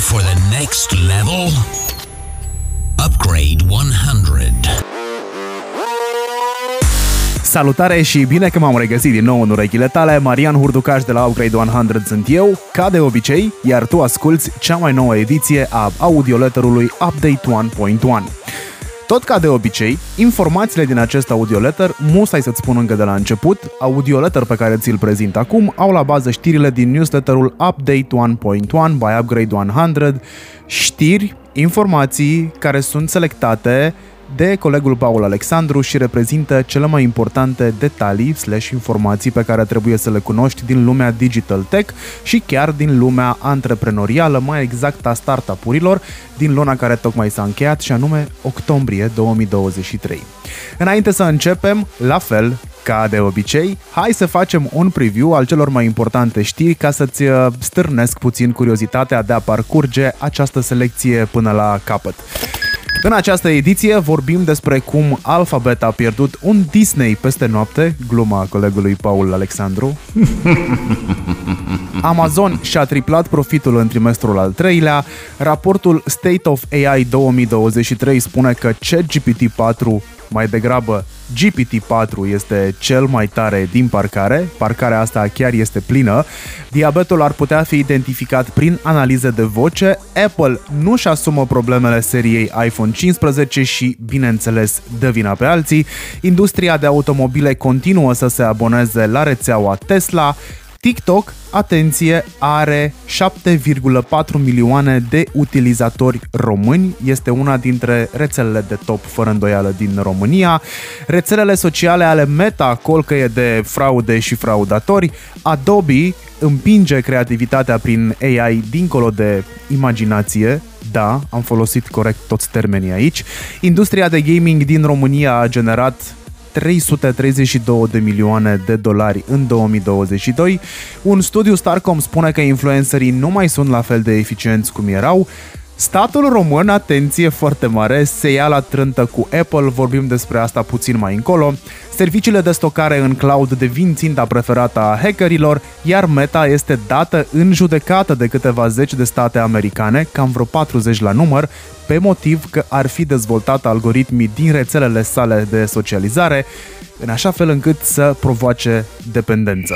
for the next level? Upgrade 100. Salutare și bine că m-am regăsit din nou în urechile tale. Marian Hurducaș de la Upgrade 100 sunt eu, ca de obicei, iar tu asculți cea mai nouă ediție a audioletterului Update 1.1. Tot ca de obicei, informațiile din acest audioletter, musai să-ți spun încă de la început, audioletter pe care ți-l prezint acum, au la bază știrile din newsletterul Update 1.1 by Upgrade 100, știri, informații care sunt selectate de colegul Paul Alexandru și reprezintă cele mai importante detalii / informații pe care trebuie să le cunoști din lumea digital tech și chiar din lumea antreprenorială, mai exact a startup-urilor, din luna care tocmai s-a încheiat și anume octombrie 2023. Înainte să începem, la fel ca de obicei, hai să facem un preview al celor mai importante știri ca să-ți stârnesc puțin curiozitatea de a parcurge această selecție până la capăt. În această ediție vorbim despre cum Alphabet a pierdut un Disney peste noapte, gluma colegului Paul Alexandru. Amazon și-a triplat profitul în trimestrul al treilea. Raportul State of AI 2023 spune că ChatGPT 4, mai degrabă GPT-4, este cel mai tare din parcare. Parcarea asta chiar este plină. Diabetul ar putea fi identificat prin analize de voce. Apple nu-și asumă problemele seriei iPhone 15 și, bineînțeles, dă vina pe alții. Industria de automobile continuă să se aboneze la rețeaua Tesla. TikTok, atenție, are 7,4 milioane de utilizatori români. Este una dintre rețelele de top, fără îndoială, din România. Rețelele sociale ale Meta colcăie de fraude și fraudatori. Adobe împinge creativitatea prin AI dincolo de imaginație. Da, am folosit corect toți termenii aici. Industria de gaming din România a generat 332 de milioane de dolari în 2022. Un studiu Starcom spune că influencerii nu mai sunt la fel de eficienți cum erau. Statul român, atenție foarte mare, se ia la trântă cu Apple, vorbim despre asta puțin mai încolo. Serviciile de stocare în cloud devin ținta preferată a hackerilor, iar Meta este dată în judecată de câteva zeci de state americane, cam vreo 40 la număr, pe motiv că ar fi dezvoltat algoritmii din rețelele sale de socializare, în așa fel încât să provoace dependență.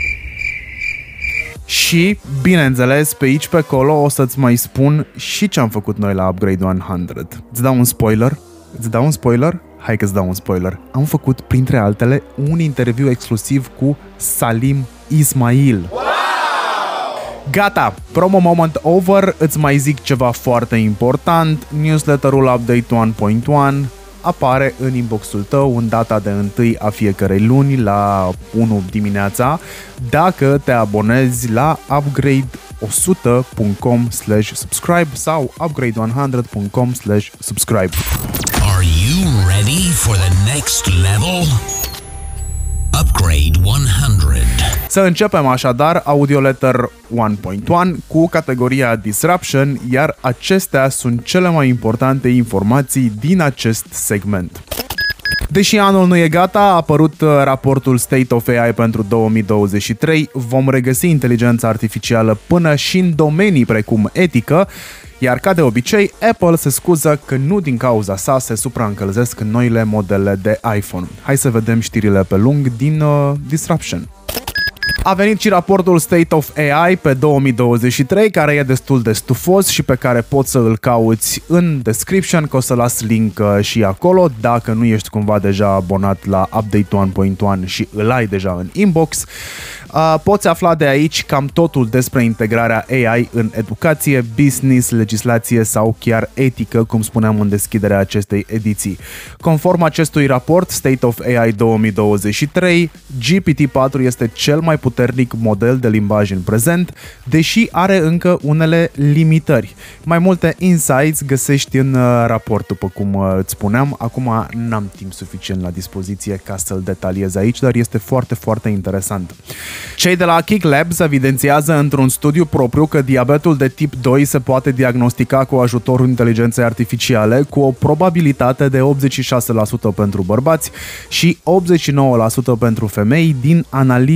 Și, bineînțeles, pe aici, pe acolo o să-ți mai spun și ce am făcut noi la Upgrade 100. Îți dau un spoiler? Îți dau un spoiler? Hai că îți dau un spoiler. Am făcut, printre altele, un interviu exclusiv cu Salim Ismail. Wow! Gata, promo moment over, îți mai zic ceva foarte important. Newsletterul Update 1.1 apare în inboxul tău în data de 1 a fiecărei luni la 1 dimineața dacă te abonezi la upgrade100.com/subscribe sau upgrade100.com/subscribe. Are you ready for the next level? Upgrade 100. Să începem așadar audioletter 1.1 cu categoria Disruption, iar acestea sunt cele mai importante informații din acest segment. Deși anul nu e gata, a apărut raportul State of AI pentru 2023, vom regăsi inteligența artificială până și în domenii precum etică, iar ca de obicei, Apple se scuză că nu din cauza sa se supraîncălzesc noile modele de iPhone. Hai să vedem știrile pe lung din Disruption. A venit și raportul State of AI pe 2023, care e destul de stufos și pe care poți să îl cauți în description, că o să las link și acolo, dacă nu ești cumva deja abonat la Update 1.1 și îl ai deja în inbox. Poți afla de aici cam totul despre integrarea AI în educație, business, legislație sau chiar etică, cum spuneam în deschiderea acestei ediții. Conform acestui raport, State of AI 2023, GPT-4 este cel mai puternic model de limbaj în prezent, deși are încă unele limitări. Mai multe insights găsești în raport, după cum îți spuneam. Acum n-am timp suficient la dispoziție ca să-l detaliez aici, dar este foarte, foarte interesant. Cei de la Kick Labs evidențiază într-un studiu propriu că diabetul de tip 2 se poate diagnostica cu ajutorul inteligenței artificiale cu o probabilitate de 86% pentru bărbați și 89% pentru femei din analize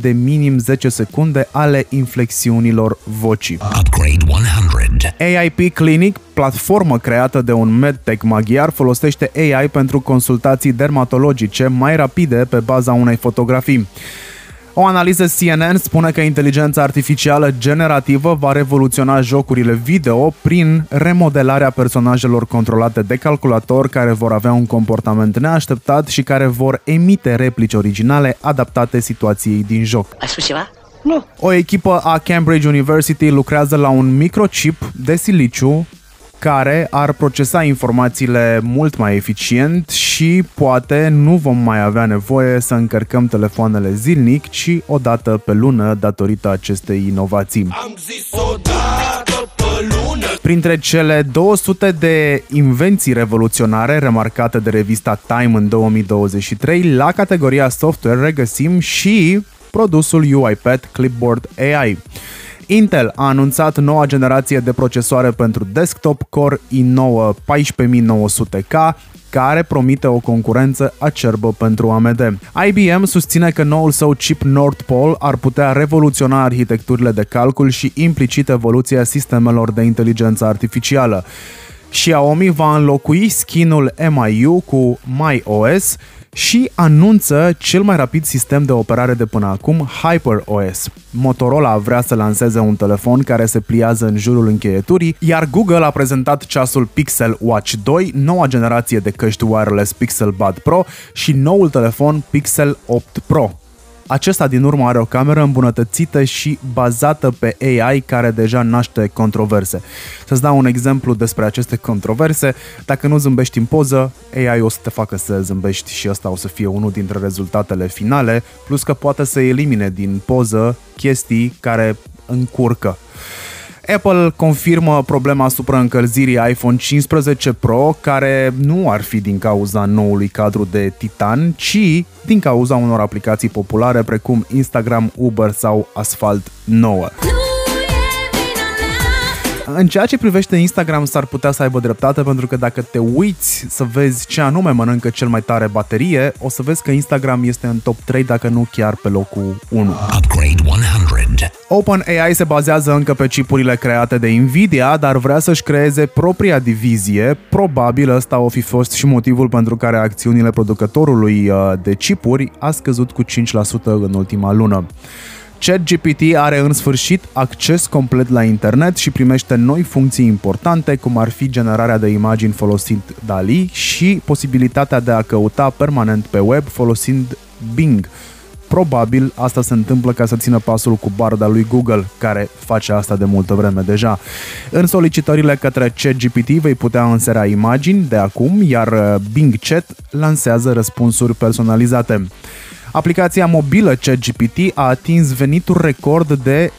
de minim 10 secunde ale inflexiunilor vocii. Upgrade 100. AIP Clinic, platformă creată de un medtech maghiar, folosește AI pentru consultații dermatologice mai rapide pe baza unei fotografii. O analiză CNN spune că inteligența artificială generativă va revoluționa jocurile video prin remodelarea personajelor controlate de calculator care vor avea un comportament neașteptat și care vor emite replici originale adaptate situației din joc. Ai spus ceva? Nu. O echipă a Cambridge University lucrează la un microchip de siliciu care ar procesa informațiile mult mai eficient și poate nu vom mai avea nevoie să încărcăm telefoanele zilnic, ci o dată pe lună datorită acestei inovații. Am zis o dată pe lună. Printre cele 200 de invenții revoluționare remarcate de revista Time în 2023, la categoria software regăsim și produsul UiPath Clipboard AI. Intel a anunțat noua generație de procesoare pentru desktop Core i9 14900K, care promite o concurență acerbă pentru AMD. IBM susține că noul său chip North Pole ar putea revoluționa arhitecturile de calcul și implicit evoluția sistemelor de inteligență artificială. Xiaomi va înlocui skin-ul MIU cu MyOS și anunță cel mai rapid sistem de operare de până acum, HyperOS. Motorola vrea să lanseze un telefon care se pliază în jurul încheieturii, iar Google a prezentat ceasul Pixel Watch 2, noua generație de căști wireless Pixel Buds Pro și noul telefon Pixel 8 Pro. Acesta din urmă are o cameră îmbunătățită și bazată pe AI care deja naște controverse. Să-ți dau un exemplu despre aceste controverse. Dacă nu zâmbești în poză, AI o să te facă să zâmbești și ăsta o să fie unul dintre rezultatele finale, plus că poate să elimine din poză chestii care încurcă. Apple confirmă problema supraîncălzirii iPhone 15 Pro, care nu ar fi din cauza noului cadru de titan, ci din cauza unor aplicații populare precum Instagram, Uber sau Asphalt 9. În ceea ce privește Instagram s-ar putea să aibă dreptate, pentru că dacă te uiți să vezi ce anume mănâncă cel mai tare baterie, o să vezi că Instagram este în top 3, dacă nu chiar pe locul 1. Upgrade 100. OpenAI se bazează încă pe chipurile create de Nvidia, dar vrea să-și creeze propria divizie. Probabil ăsta o fi fost și motivul pentru care acțiunile producătorului de chipuri a scăzut cu 5% în ultima lună. ChatGPT are în sfârșit acces complet la internet și primește noi funcții importante, cum ar fi generarea de imagini folosind DALL-E și posibilitatea de a căuta permanent pe web folosind Bing. Probabil asta se întâmplă ca să țină pasul cu barda lui Google, care face asta de multă vreme deja. În solicitările către ChatGPT vei putea însera imagini de acum, iar Bing Chat lansează răspunsuri personalizate. Aplicația mobilă ChatGPT a atins venituri record de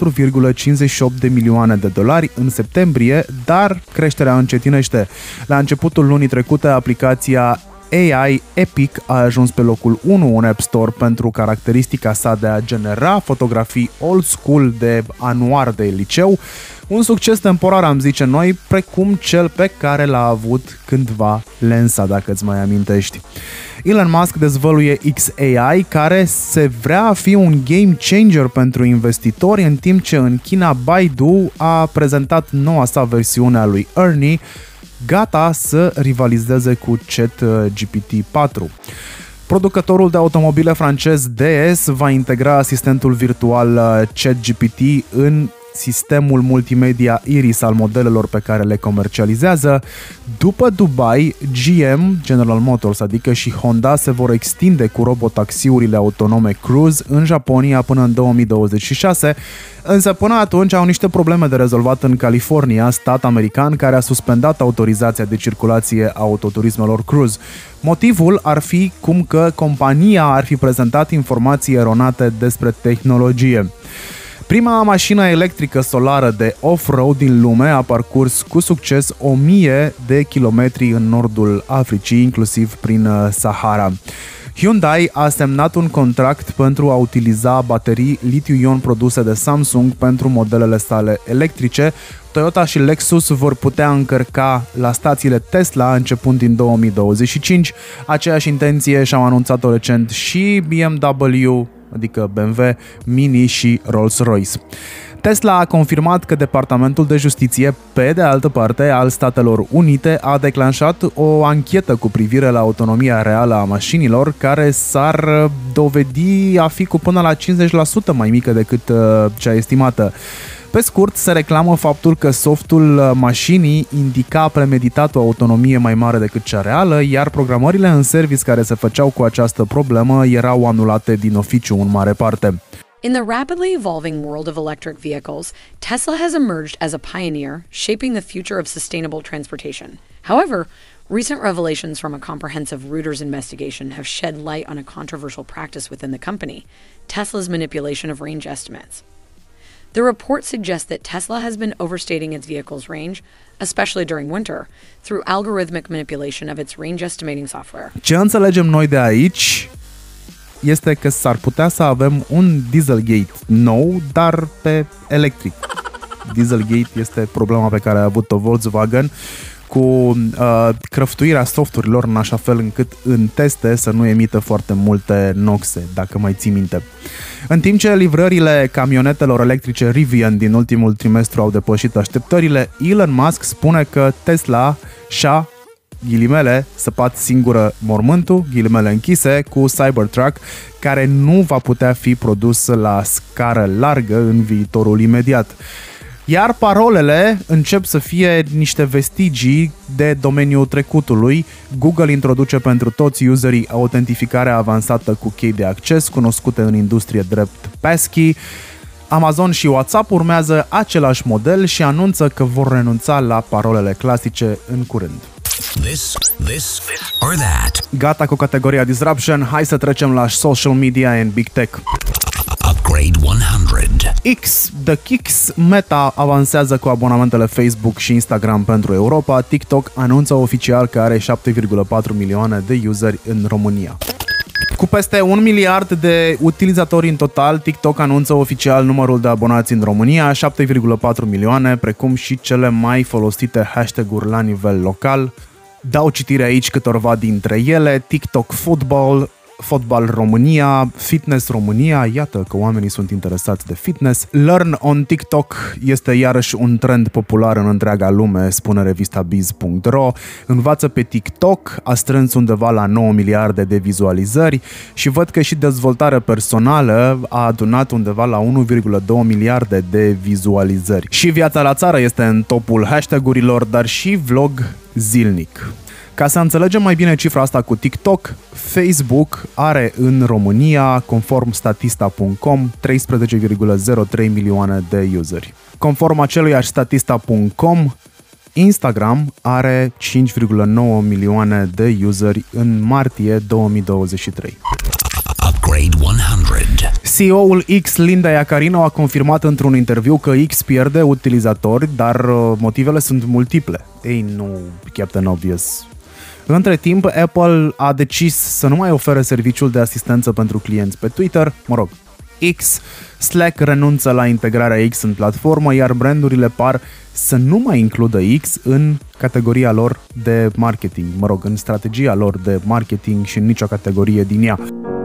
4,58 de milioane de dolari în septembrie, dar creșterea încetinește. La începutul lunii trecute, aplicația AI Epic a ajuns pe locul 1 în App Store pentru caracteristica sa de a genera fotografii old school de anuar de liceu, un succes temporar, am zice noi, precum cel pe care l-a avut cândva Lensa, dacă îți mai amintești. Elon Musk dezvăluie XAI, care se vrea a fi un game changer pentru investitori, în timp ce în China Baidu a prezentat noua sa versiune a lui Ernie, gata să rivalizeze cu ChatGPT 4. Producătorul de automobile francez DS va integra asistentul virtual ChatGPT în sistemul multimedia Iris al modelelor pe care le comercializează. După Dubai, GM, General Motors, adică și Honda, se vor extinde cu robotaxiurile autonome Cruise în Japonia până în 2026, însă până atunci au niște probleme de rezolvat în California, stat american care a suspendat autorizația de circulație a autoturismelor Cruise. Motivul ar fi cum că compania ar fi prezentat informații eronate despre tehnologie. Prima mașină electrică solară de off-road din lume a parcurs cu succes 1000 de kilometri în nordul Africii, inclusiv prin Sahara. Hyundai a semnat un contract pentru a utiliza baterii litiu-ion produse de Samsung pentru modelele sale electrice. Toyota și Lexus vor putea încărca la stațiile Tesla începând din 2025. Aceeași intenție și-au anunțat-o recent și BMW, adică BMW, Mini și Rolls-Royce. Tesla a confirmat că Departamentul de Justiție, pe de altă parte, al Statelor Unite, a declanșat o anchetă cu privire la autonomia reală a mașinilor, care s-ar dovedi a fi cu până la 50% mai mică decât cea estimată. Pe scurt, se reclamă faptul că softul mașinii indica premeditat o autonomie mai mare decât cea reală, iar programările în service care se făceau cu această problemă erau anulate din oficiu în mare parte. In the rapidly evolving world of electric vehicles, Tesla has emerged as a pioneer, shaping the future of sustainable transportation. However, recent revelations from a comprehensive Reuters investigation have shed light on a controversial practice within the company, Tesla's manipulation of range estimates. The report suggests that Tesla has been overstating its vehicle's range, especially during winter, through algorithmic manipulation of its range estimating software. Ce înțelegem noi de aici este că s-ar putea să avem un Dieselgate nou, dar pe electric. Dieselgate este problema pe care a avut-o Volkswagen cu crăftuirea softurilor în așa fel încât în teste să nu emită foarte multe noxe, dacă mai ții minte. În timp ce livrările camionetelor electrice Rivian din ultimul trimestru au depășit așteptările, Elon Musk spune că Tesla și-a, ghilimele, săpat singură mormântul, ghilimele închise, cu Cybertruck, care nu va putea fi produs la scară largă în viitorul imediat. Iar parolele încep să fie niște vestigii de domeniul trecutului. Google introduce pentru toți userii autentificarea avansată cu chei de acces, cunoscute în industrie drept passkey. Amazon și WhatsApp urmează același model și anunță că vor renunța la parolele clasice în curând. This or that. Gata cu categoria Disruption, hai să trecem la social media and big tech. Upgrade 100. The Kicks, Meta avansează cu abonamentele Facebook și Instagram pentru Europa, TikTok anunță oficial că are 7,4 milioane de useri în România. Cu peste 1 miliard de utilizatori în total, TikTok anunță oficial numărul de abonați în România, 7,4 milioane, precum și cele mai folosite hashtag-uri la nivel local. Dau citire aici câtorva dintre ele: TikTok Football, Fotbal România, Fitness România, iată că oamenii sunt interesați de fitness. Learn on TikTok este iarăși un trend popular în întreaga lume, spune revista Biz.ro. Învață pe TikTok a strâns undeva la 9 miliarde de vizualizări și văd că și dezvoltare personală a adunat undeva la 1,2 miliarde de vizualizări. Și viața la țară este în topul hashtag-urilor, dar și vlog zilnic. Ca să înțelegem mai bine cifra asta cu TikTok, Facebook are în România, conform statista.com, 13,03 milioane de useri. Conform aceluiași statista.com, Instagram are 5,9 milioane de useri în martie 2023. Upgrade 100. CEO-ul X, Linda Yaccarino, a confirmat într-un interviu că X pierde utilizatori, dar motivele sunt multiple. Ei, nu, Captain Obvious. Între timp, Apple a decis să nu mai ofere serviciul de asistență pentru clienți pe Twitter, X. Slack renunță la integrarea X în platformă, iar brandurile par să nu mai includă X în categoria lor de marketing, în strategia lor de marketing și în nicio categorie din ea.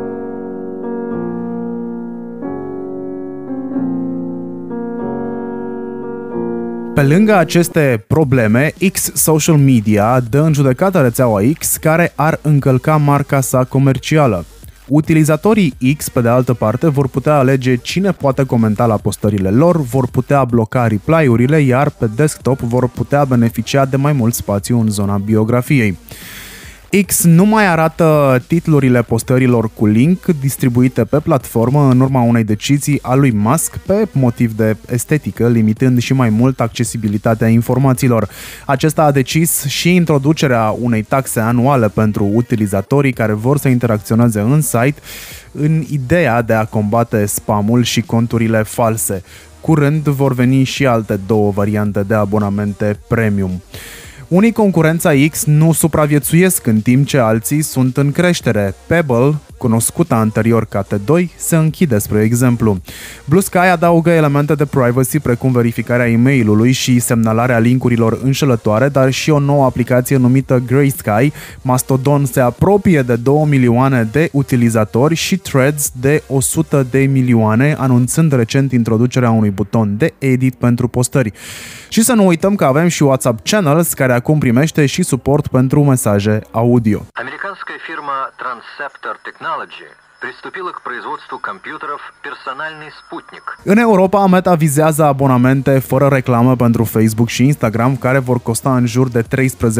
Pe lângă aceste probleme, X Social Media dă în judecată rețeaua X, care ar încălca marca sa comercială. Utilizatorii X, pe de altă parte, vor putea alege cine poate comenta la postările lor, vor putea bloca reply-urile, iar pe desktop vor putea beneficia de mai mult spațiu în zona biografiei. X nu mai arată titlurile postărilor cu link distribuite pe platformă în urma unei decizii a lui Musk pe motiv de estetică, limitând și mai mult accesibilitatea informațiilor. Acesta a decis și introducerea unei taxe anuale pentru utilizatorii care vor să interacționeze în site, în ideea de a combate spamul și conturile false. Curând vor veni și alte două variante de abonamente premium. Unii concurența X nu supraviețuiesc în timp ce alții sunt în creștere. Pebble, cunoscută anterior ca T2, se închide, spre exemplu. Blue Sky adaugă elemente de privacy precum verificarea e-mailului și semnalarea linkurilor înșelătoare, dar și o nouă aplicație numită Grey Sky. Mastodon se apropie de 2 milioane de utilizatori și Threads de 100 de milioane, anunțând recent introducerea unui buton de edit pentru postări. Și să nu uităm că avem și WhatsApp Channels, care acum primește și suport pentru mesaje audio. Американская фирма Transceptor Technology приступила к производству компьютеров «Персональный спутник». În Europa, Meta vizează abonamente fără reclamă pentru Facebook și Instagram, care vor costa în jur de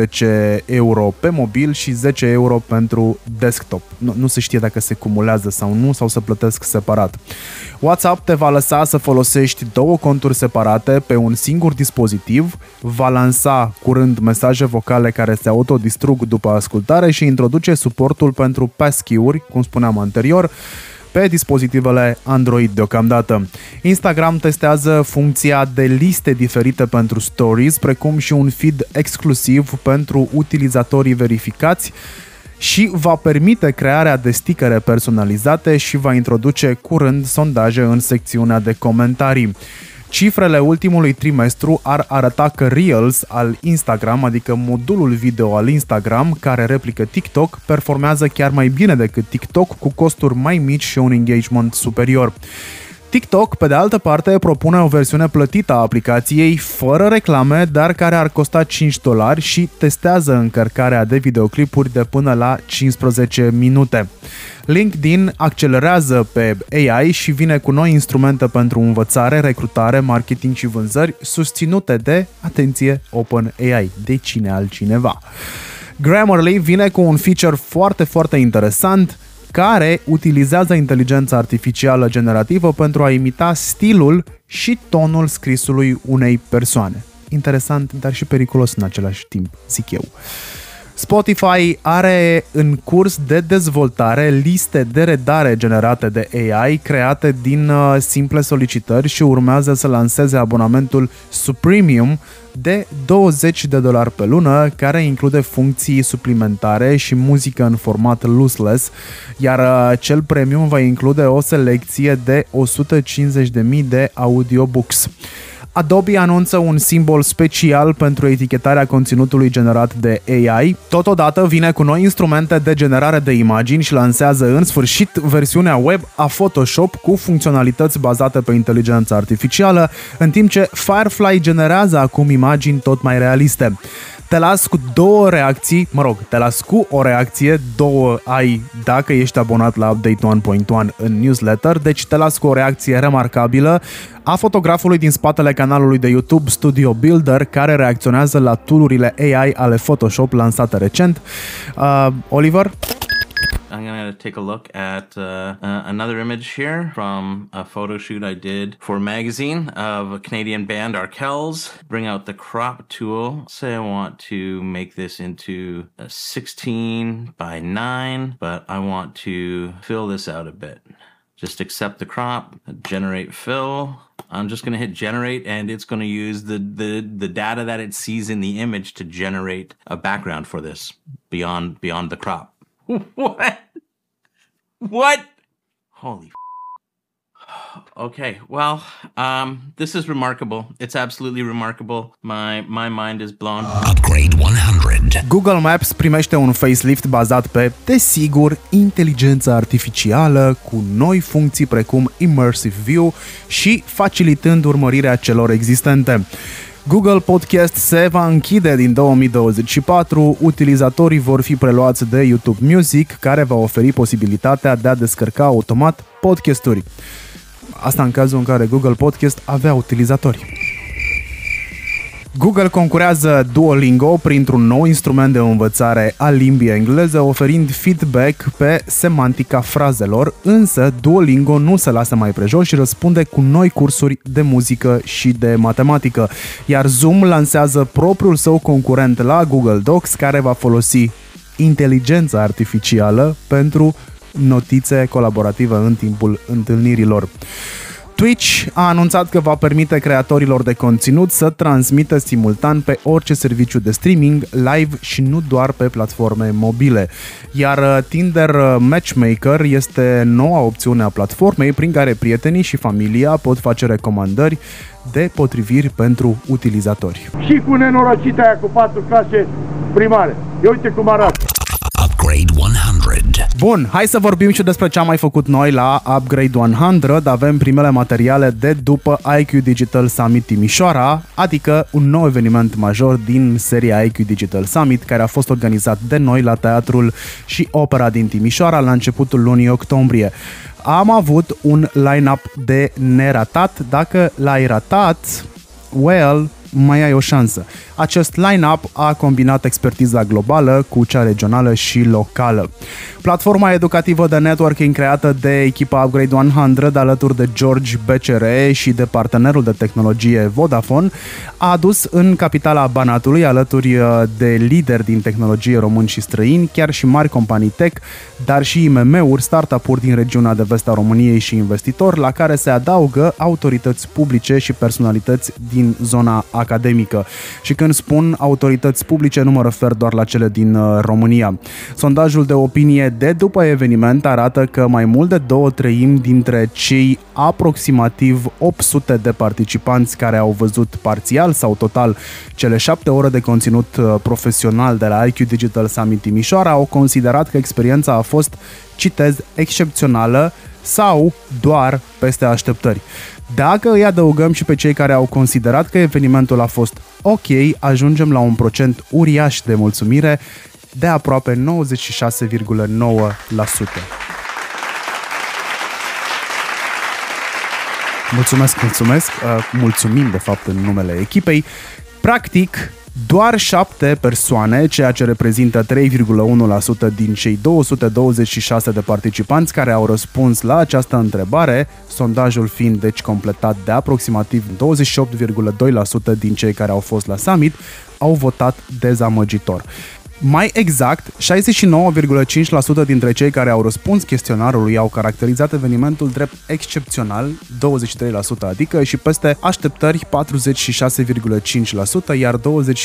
13 euro pe mobil și 10 euro pentru desktop. Nu se știe dacă se cumulează sau nu, sau se plătesc separat. WhatsApp te va lăsa să folosești 2 conturi separate pe un singur dispozitiv, va lansa curând mesaje vocale care se autodistrug după ascultare și introduce suportul pentru passkey-uri, cum spuneam anterior, pe dispozitivele Android deocamdată. Instagram testează funcția de liste diferite pentru stories, precum și un feed exclusiv pentru utilizatorii verificați și va permite crearea de stickere personalizate și va introduce curând sondaje în secțiunea de comentarii. Cifrele ultimului trimestru ar arăta că Reels al Instagram, adică modulul video al Instagram care replică TikTok, performează chiar mai bine decât TikTok, cu costuri mai mici și un engagement superior. TikTok, pe de altă parte, propune o versiune plătită a aplicației fără reclame, dar care ar costa $5 și testează încărcarea de videoclipuri de până la 15 minute. LinkedIn accelerează pe AI și vine cu noi instrumente pentru învățare, recrutare, marketing și vânzări, susținute de, atenție, OpenAI, de cine altcineva. Grammarly vine cu un feature foarte, foarte interesant, care utilizează inteligența artificială generativă pentru a imita stilul și tonul scrisului unei persoane. Interesant, dar și periculos în același timp, zic eu. Spotify are în curs de dezvoltare liste de redare generate de AI create din simple solicitări și urmează să lanseze abonamentul Supremium de $20 pe lună, care include funcții suplimentare și muzică în format lossless, iar cel premium va include o selecție de 150.000 de audiobooks. Adobe anunță un simbol special pentru etichetarea conținutului generat de AI. Totodată vine cu noi instrumente de generare de imagini și lansează în sfârșit versiunea web a Photoshop cu funcționalități bazate pe inteligența artificială, în timp ce Firefly generează acum imagini tot mai realiste. Te las cu o reacție, 2 ai dacă ești abonat la Update 1.1 în newsletter, deci te las cu o reacție remarcabilă a fotografului din spatele canalului de YouTube Studio Builder, care reacționează la tool-urile AI ale Photoshop lansate recent. Oliver? I'm going to take a look at another image here from a photo shoot I did for a magazine of a Canadian band, Arkells. Bring out the crop tool. Say I want to make this into a 16 by 9, but I want to fill this out a bit. Just accept the crop, generate fill. I'm just going to hit generate, and it's going to use the data that it sees in the image to generate a background for this beyond the crop. What? Holy Okay, well, this is remarkable. It's absolutely remarkable. My mind is blown. Upgrade 100. Google Maps primește un facelift bazat pe, desigur, inteligența artificială, cu noi funcții precum Immersive View și facilitând urmărirea celor existente. Google Podcast se va închide din 2024, utilizatorii vor fi preluați de YouTube Music, care va oferi posibilitatea de a descărca automat podcasturi. Asta în cazul în care Google Podcast avea utilizatori. Google concurează Duolingo printr-un nou instrument de învățare a limbii engleze, oferind feedback pe semantica frazelor, însă Duolingo nu se lasă mai prejos și răspunde cu noi cursuri de muzică și de matematică, iar Zoom lansează propriul său concurent la Google Docs, care va folosi inteligența artificială pentru notițe colaborative în timpul întâlnirilor. Twitch a anunțat că va permite creatorilor de conținut să transmită simultan pe orice serviciu de streaming live și nu doar pe platforme mobile. Iar Tinder Matchmaker este noua opțiune a platformei prin care prietenii și familia pot face recomandări de potriviri pentru utilizatori. Și cu nenorocitea aia cu 4 clase primare. Eu uite cum arată. Upgrade 100. Bun, hai să vorbim și despre ce am mai făcut noi la Upgrade 100. Avem primele materiale de după IQ Digital Summit Timișoara, adică un nou eveniment major din seria IQ Digital Summit, care a fost organizat de noi la Teatrul și Opera din Timișoara la începutul lunii octombrie. Am avut un line-up de neratat. Dacă l-ai ratat, well, mai ai o șansă. Acest line-up a combinat expertiza globală cu cea regională și locală. Platforma educativă de networking creată de echipa Upgrade 100 alături de George BCR și de partenerul de tehnologie Vodafone a adus în capitala Banatului, alături de lideri din tehnologie români și străini, chiar și mari companii tech, dar și IMM-uri, startup-uri din regiunea de vest a României și investitori, la care se adaugă autorități publice și personalități din zona academică. Și când spun autorități publice, nu mă refer doar la cele din România. Sondajul de opinie de după eveniment arată că mai mult de 2/3 dintre cei aproximativ 800 de participanți care au văzut parțial sau total cele 7 ore de conținut profesional de la IQ Digital Summit Timișoara au considerat că experiența a fost, citez, excepțională sau doar peste așteptări. Dacă îi adăugăm și pe cei care au considerat că evenimentul a fost ok, ajungem la un procent uriaș de mulțumire de aproape 96,9%. Mulțumim de fapt în numele echipei. Practic, doar 7 persoane, ceea ce reprezintă 3,1% din cei 226 de participanți care au răspuns la această întrebare, sondajul fiind deci completat de aproximativ 28,2% din cei care au fost la summit, au votat dezamăgitor. Mai exact, 69,5% dintre cei care au răspuns chestionarului au caracterizat evenimentul drept excepțional, 23%, adică, și peste așteptări 46,5%, iar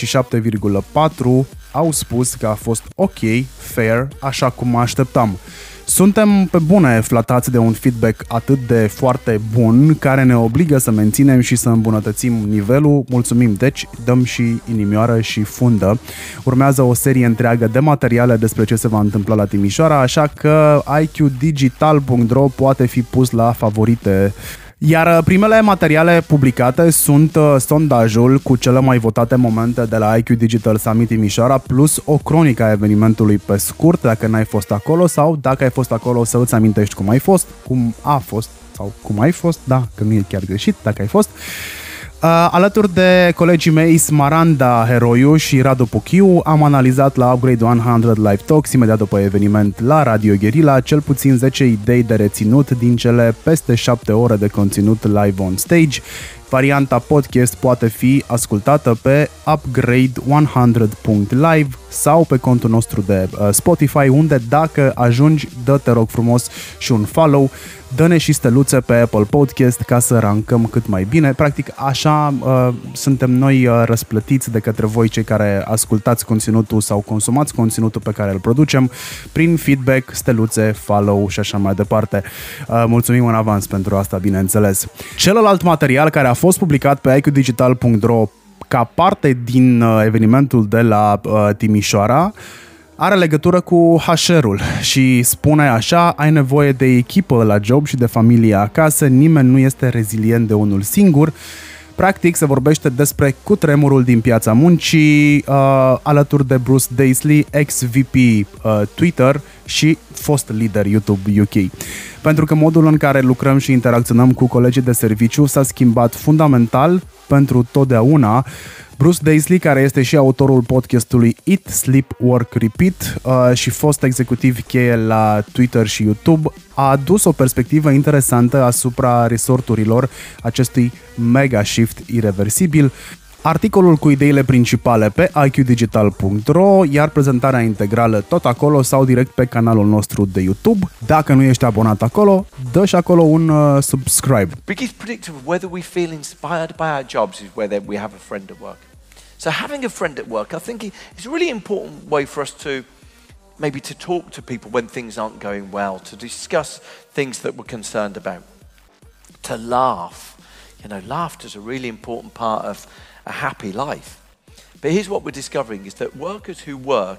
27,4% au spus că a fost ok, fair, așa cum mă așteptam. Suntem pe bune flatați de un feedback atât de foarte bun, care ne obligă să menținem și să îmbunătățim nivelul. Mulțumim, deci dăm și inimioară și fundă. Urmează o serie întreagă de materiale despre ce se va întâmpla la Timișoara, așa că iqdigital.ro poate fi pus la favorite. Iar primele materiale publicate sunt sondajul cu cele mai votate momente de la IQ Digital Summit Timișoara, plus o cronică a evenimentului pe scurt, dacă n-ai fost acolo, sau dacă ai fost acolo să îți amintești cum ai fost, cum a fost sau cum ai fost, da, că nu e chiar greșit dacă ai fost. Alături de colegii mei Smaranda Heroiu și Radu Puchiu am analizat la Upgrade 100 Live Talks, imediat după eveniment la Radio Guerilla, cel puțin 10 idei de reținut din cele peste 7 ore de conținut live on stage. Varianta podcast poate fi ascultată pe upgrade100.live sau pe contul nostru de Spotify, unde dacă ajungi, dă-te rog frumos și un follow, dă-ne și steluțe pe Apple Podcast ca să rankăm cât mai bine. Practic așa suntem noi răsplătiți de către voi, cei care ascultați conținutul sau consumați conținutul pe care îl producem, prin feedback, steluțe, follow și așa mai departe. Mulțumim în avans pentru asta, bineînțeles. Celălalt material care a fost publicat pe iqdigital.ro ca parte din evenimentul de la Timișoara are legătură cu HR-ul și spune așa: ai nevoie de echipă la job și de familie acasă, nimeni nu este rezilient de unul singur. Practic se vorbește despre cutremurul din piața muncii, alături de Bruce Daisley, ex-VP Twitter și fost lider YouTube UK. Pentru că modul în care lucrăm și interacționăm cu colegii de serviciu s-a schimbat fundamental pentru totdeauna. Bruce Daisley, care este și autorul podcastului Eat, Sleep, Work, Repeat și fost executiv cheie la Twitter și YouTube, a adus o perspectivă interesantă asupra resorturilor acestui mega shift irreversibil. articolul cu ideile principale pe iqdigital.ro, iar prezentarea integrală tot acolo sau direct pe canalul nostru de YouTube. Dacă nu ești abonat acolo, dă și acolo un subscribe. Biggest predictor of whether we feel inspired by our jobs is whether we have a friend at work. So having a friend at work, I think is a really important way for us to maybe to talk to people when things aren't going well, to discuss things that we're concerned about, to laugh. You know, laughter is a really important part of a happy life. But here's what we're discovering is that workers who work,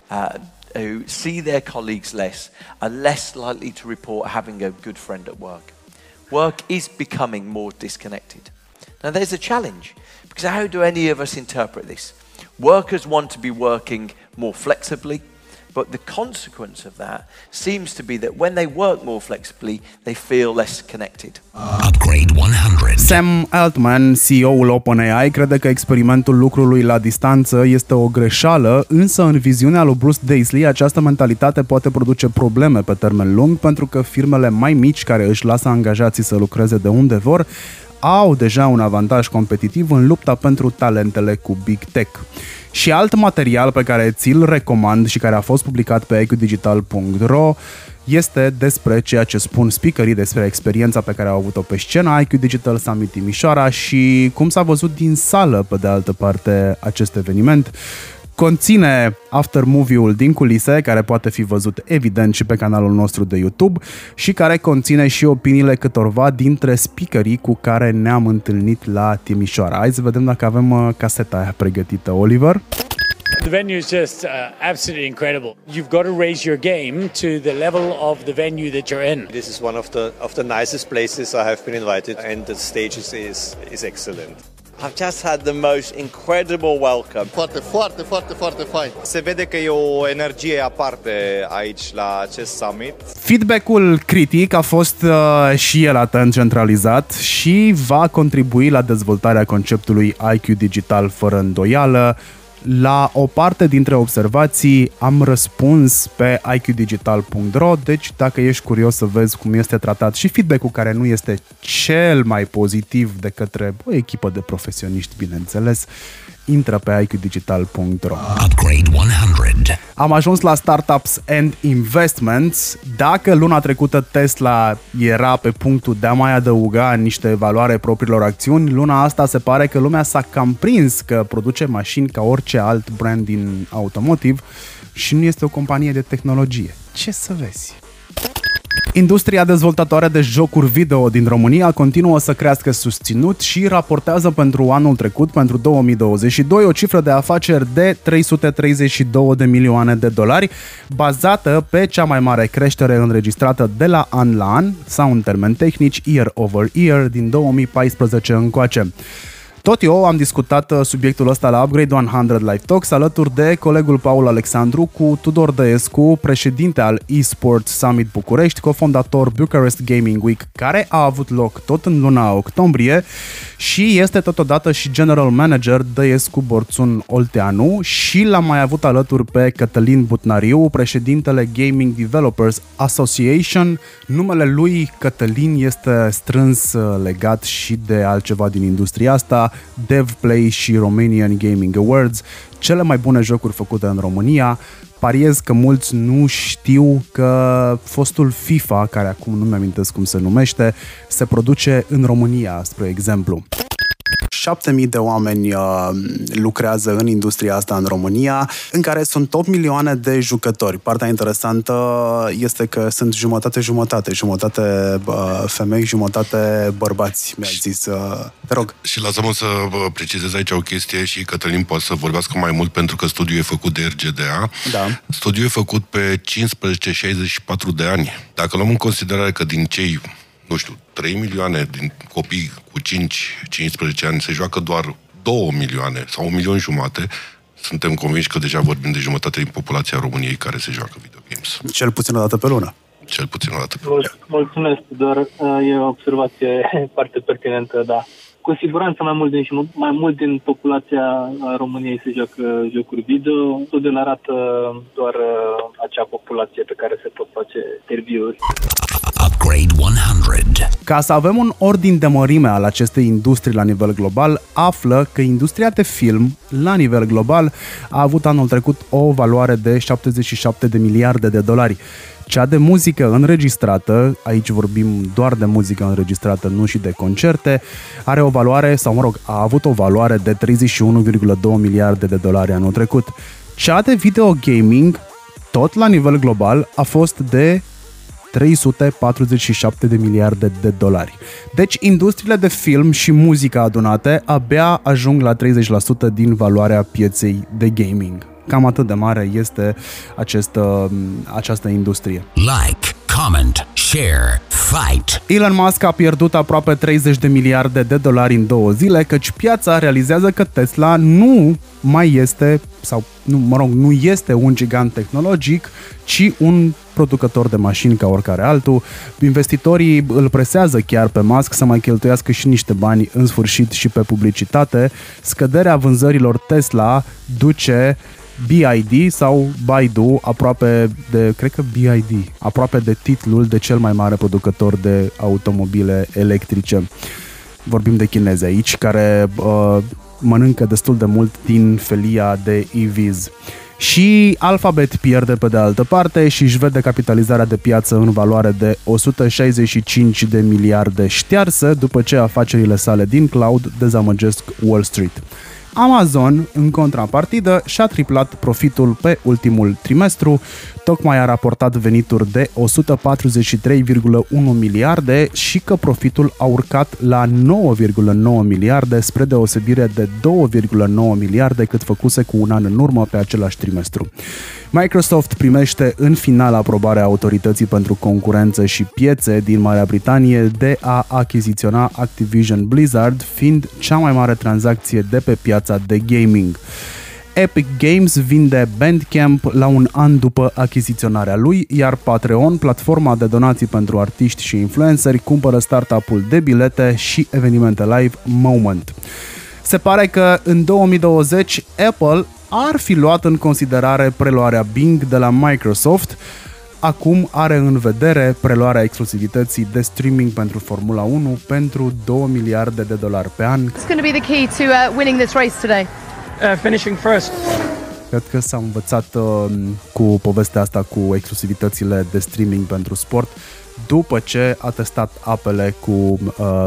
who see their colleagues less, are less likely to report having a good friend at work. Work is becoming more disconnected. Now there's a challenge, because how do any of us interpret this? Workers want to be working more flexibly, but the consequence of that seems to be that when they work more flexibly, they feel less connected. Upgrade 100. Sam Altman, CEO-ul OpenAI, crede că experimentul lucrului la distanță este o greșeală, însă în viziunea lui Bruce Daisley această mentalitate poate produce probleme pe termen lung, pentru că firmele mai mici care își lasă angajații să lucreze de unde vor au deja un avantaj competitiv în lupta pentru talentele cu Big Tech. Și alt material pe care ți-l recomand și care a fost publicat pe iqdigital.ro este despre ceea ce spun speakerii despre experiența pe care au avut-o pe scenă IQ Digital Summit Timișoara și cum s-a văzut din sală, pe de altă parte, acest eveniment. Conține aftermovie-ul din culise, care poate fi văzut evident și pe canalul nostru de YouTube și care conține și opiniile câtorva dintre speakerii cu care ne-am întâlnit la Timișoara. Hai să vedem dacă avem caseta aia pregătită, Oliver. The venue is just absolutely incredible. You've got to raise your game to the level of the venue that you're in. This is one of the nicest places I have been invited, and the stage is excellent. I've just had the most incredible welcome. Foarte fain. Se vede că e o energie aparte aici la acest summit. Feedback-ul critic a fost și el atent centralizat și va contribui la dezvoltarea conceptului IQ Digital fără îndoială. La o parte dintre observații am răspuns pe iqdigital.ro, deci dacă ești curios să vezi cum este tratat și feedback-ul care nu este cel mai pozitiv de către o echipă de profesioniști, bineînțeles, intră pe iqdigital.ro. Upgrade 100. Am ajuns la Startups and Investments. Dacă luna trecută Tesla era pe punctul de a mai adăuga niște valoare propriilor acțiuni, luna asta se pare că lumea s-a cam prins că produce mașini ca orice alt brand din automotive și nu este o companie de tehnologie. Ce să vezi? Industria dezvoltatoare de jocuri video din România continuă să crească susținut și raportează pentru anul trecut, pentru 2022, o cifră de afaceri de 332 de milioane de dolari, bazată pe cea mai mare creștere înregistrată de la an la an, sau în termeni tehnici, year over year, din 2014 încoace. Tot eu am discutat subiectul ăsta la Upgrade 100 Live Talks alături de colegul Paul Alexandru cu Tudor Dăescu, președinte al eSports Summit București, cofondator Bucharest Gaming Week, care a avut loc tot în luna octombrie și este totodată și general manager Dăescu Borțun Olteanu și l-am mai avut alături pe Cătălin Butnariu, președintele Gaming Developers Association. Numele lui Cătălin este strâns legat și de altceva din industria asta, DevPlay și Romanian Gaming Awards, cele mai bune jocuri făcute în România. Pariez că mulți nu știu că fostul FIFA, care acum nu mi-amintesc cum se numește, se produce în România, spre exemplu. 7.000 de oameni lucrează în industria asta în România, în care sunt 8 milioane de jucători. Partea interesantă este că sunt jumătate femei, jumătate bărbați, mi-ai zis. Te rog. Și lasă-mă să precizez aici o chestie și Cătălin poate să vorbească mai mult pentru că studiul e făcut de RGDA. Da. Studiul e făcut pe 15-64 de ani. Dacă luăm în considerare că din cei 3 milioane din copii cu 5-15 ani se joacă doar 2 milioane sau 1,5 milion, suntem convinși că deja vorbim de jumătate din populația României care se joacă videogames. Cel puțin o dată pe lună. Cel puțin o dată pe lună. Mulțumesc, doar e o observație foarte pertinentă, da. Cu siguranță mai mult din populația României se joacă jocuri video. Studiul arată doar acea populație pe care se pot face interviuri. Upgrade 100. Ca să avem un ordin de mărime al acestei industrii la nivel global, află că industria de film la nivel global a avut anul trecut o valoare de 77 de miliarde de dolari. Cea de muzică înregistrată, aici vorbim doar de muzică înregistrată, nu și de concerte, are o valoare, a avut o valoare de 31,2 miliarde de dolari anul trecut. Cea de video gaming, tot la nivel global, a fost de 347 de miliarde de dolari. Deci, industriile de film și muzică adunate abia ajung la 30% din valoarea pieței de gaming. Cam atât de mare este această industrie. Like, comment, share, fight. Elon Musk a pierdut aproape 30 de miliarde de dolari în 2 zile, căci piața realizează că Tesla nu este un gigant tehnologic, ci un producător de mașini ca oricare altul. Investitorii îl presează chiar pe Musk să mai cheltuiască și niște bani în sfârșit și pe publicitate. Scăderea vânzărilor Tesla duce BYD sau Baidu aproape de titlul de cel mai mare producător de automobile electrice. Vorbim de chinezi aici, care mănâncă destul de mult din felia de EVs. Și Alphabet pierde pe de altă parte și își vede capitalizarea de piață în valoare de 165 de miliarde ștearsă după ce afacerile sale din cloud dezamăgesc Wall Street. Amazon, în contrapartidă, și-a triplat profitul pe ultimul trimestru, tocmai a raportat venituri de 143,1 miliarde și că profitul a urcat la 9,9 miliarde spre deosebire de 2,9 miliarde cât făcuse cu un an în urmă pe același trimestru. Microsoft primește în final aprobarea Autorității pentru Concurență și Piețe din Marea Britanie de a achiziționa Activision Blizzard, fiind cea mai mare tranzacție de pe piața de gaming. Epic Games vinde Bandcamp la un an după achiziționarea lui, iar Patreon, platforma de donații pentru artiști și influenceri, cumpără startup-ul de bilete și evenimente live Moment. Se pare că în 2020 Apple ar fi luat în considerare preluarea Bing de la Microsoft. Acum are în vedere preluarea exclusivității de streaming pentru Formula 1 pentru 2 miliarde de dolari pe an. It's going to be the key to winning this race today. Finishing first. Cred că s-a învățat cu povestea asta cu exclusivitățile de streaming pentru sport după ce a testat apele cu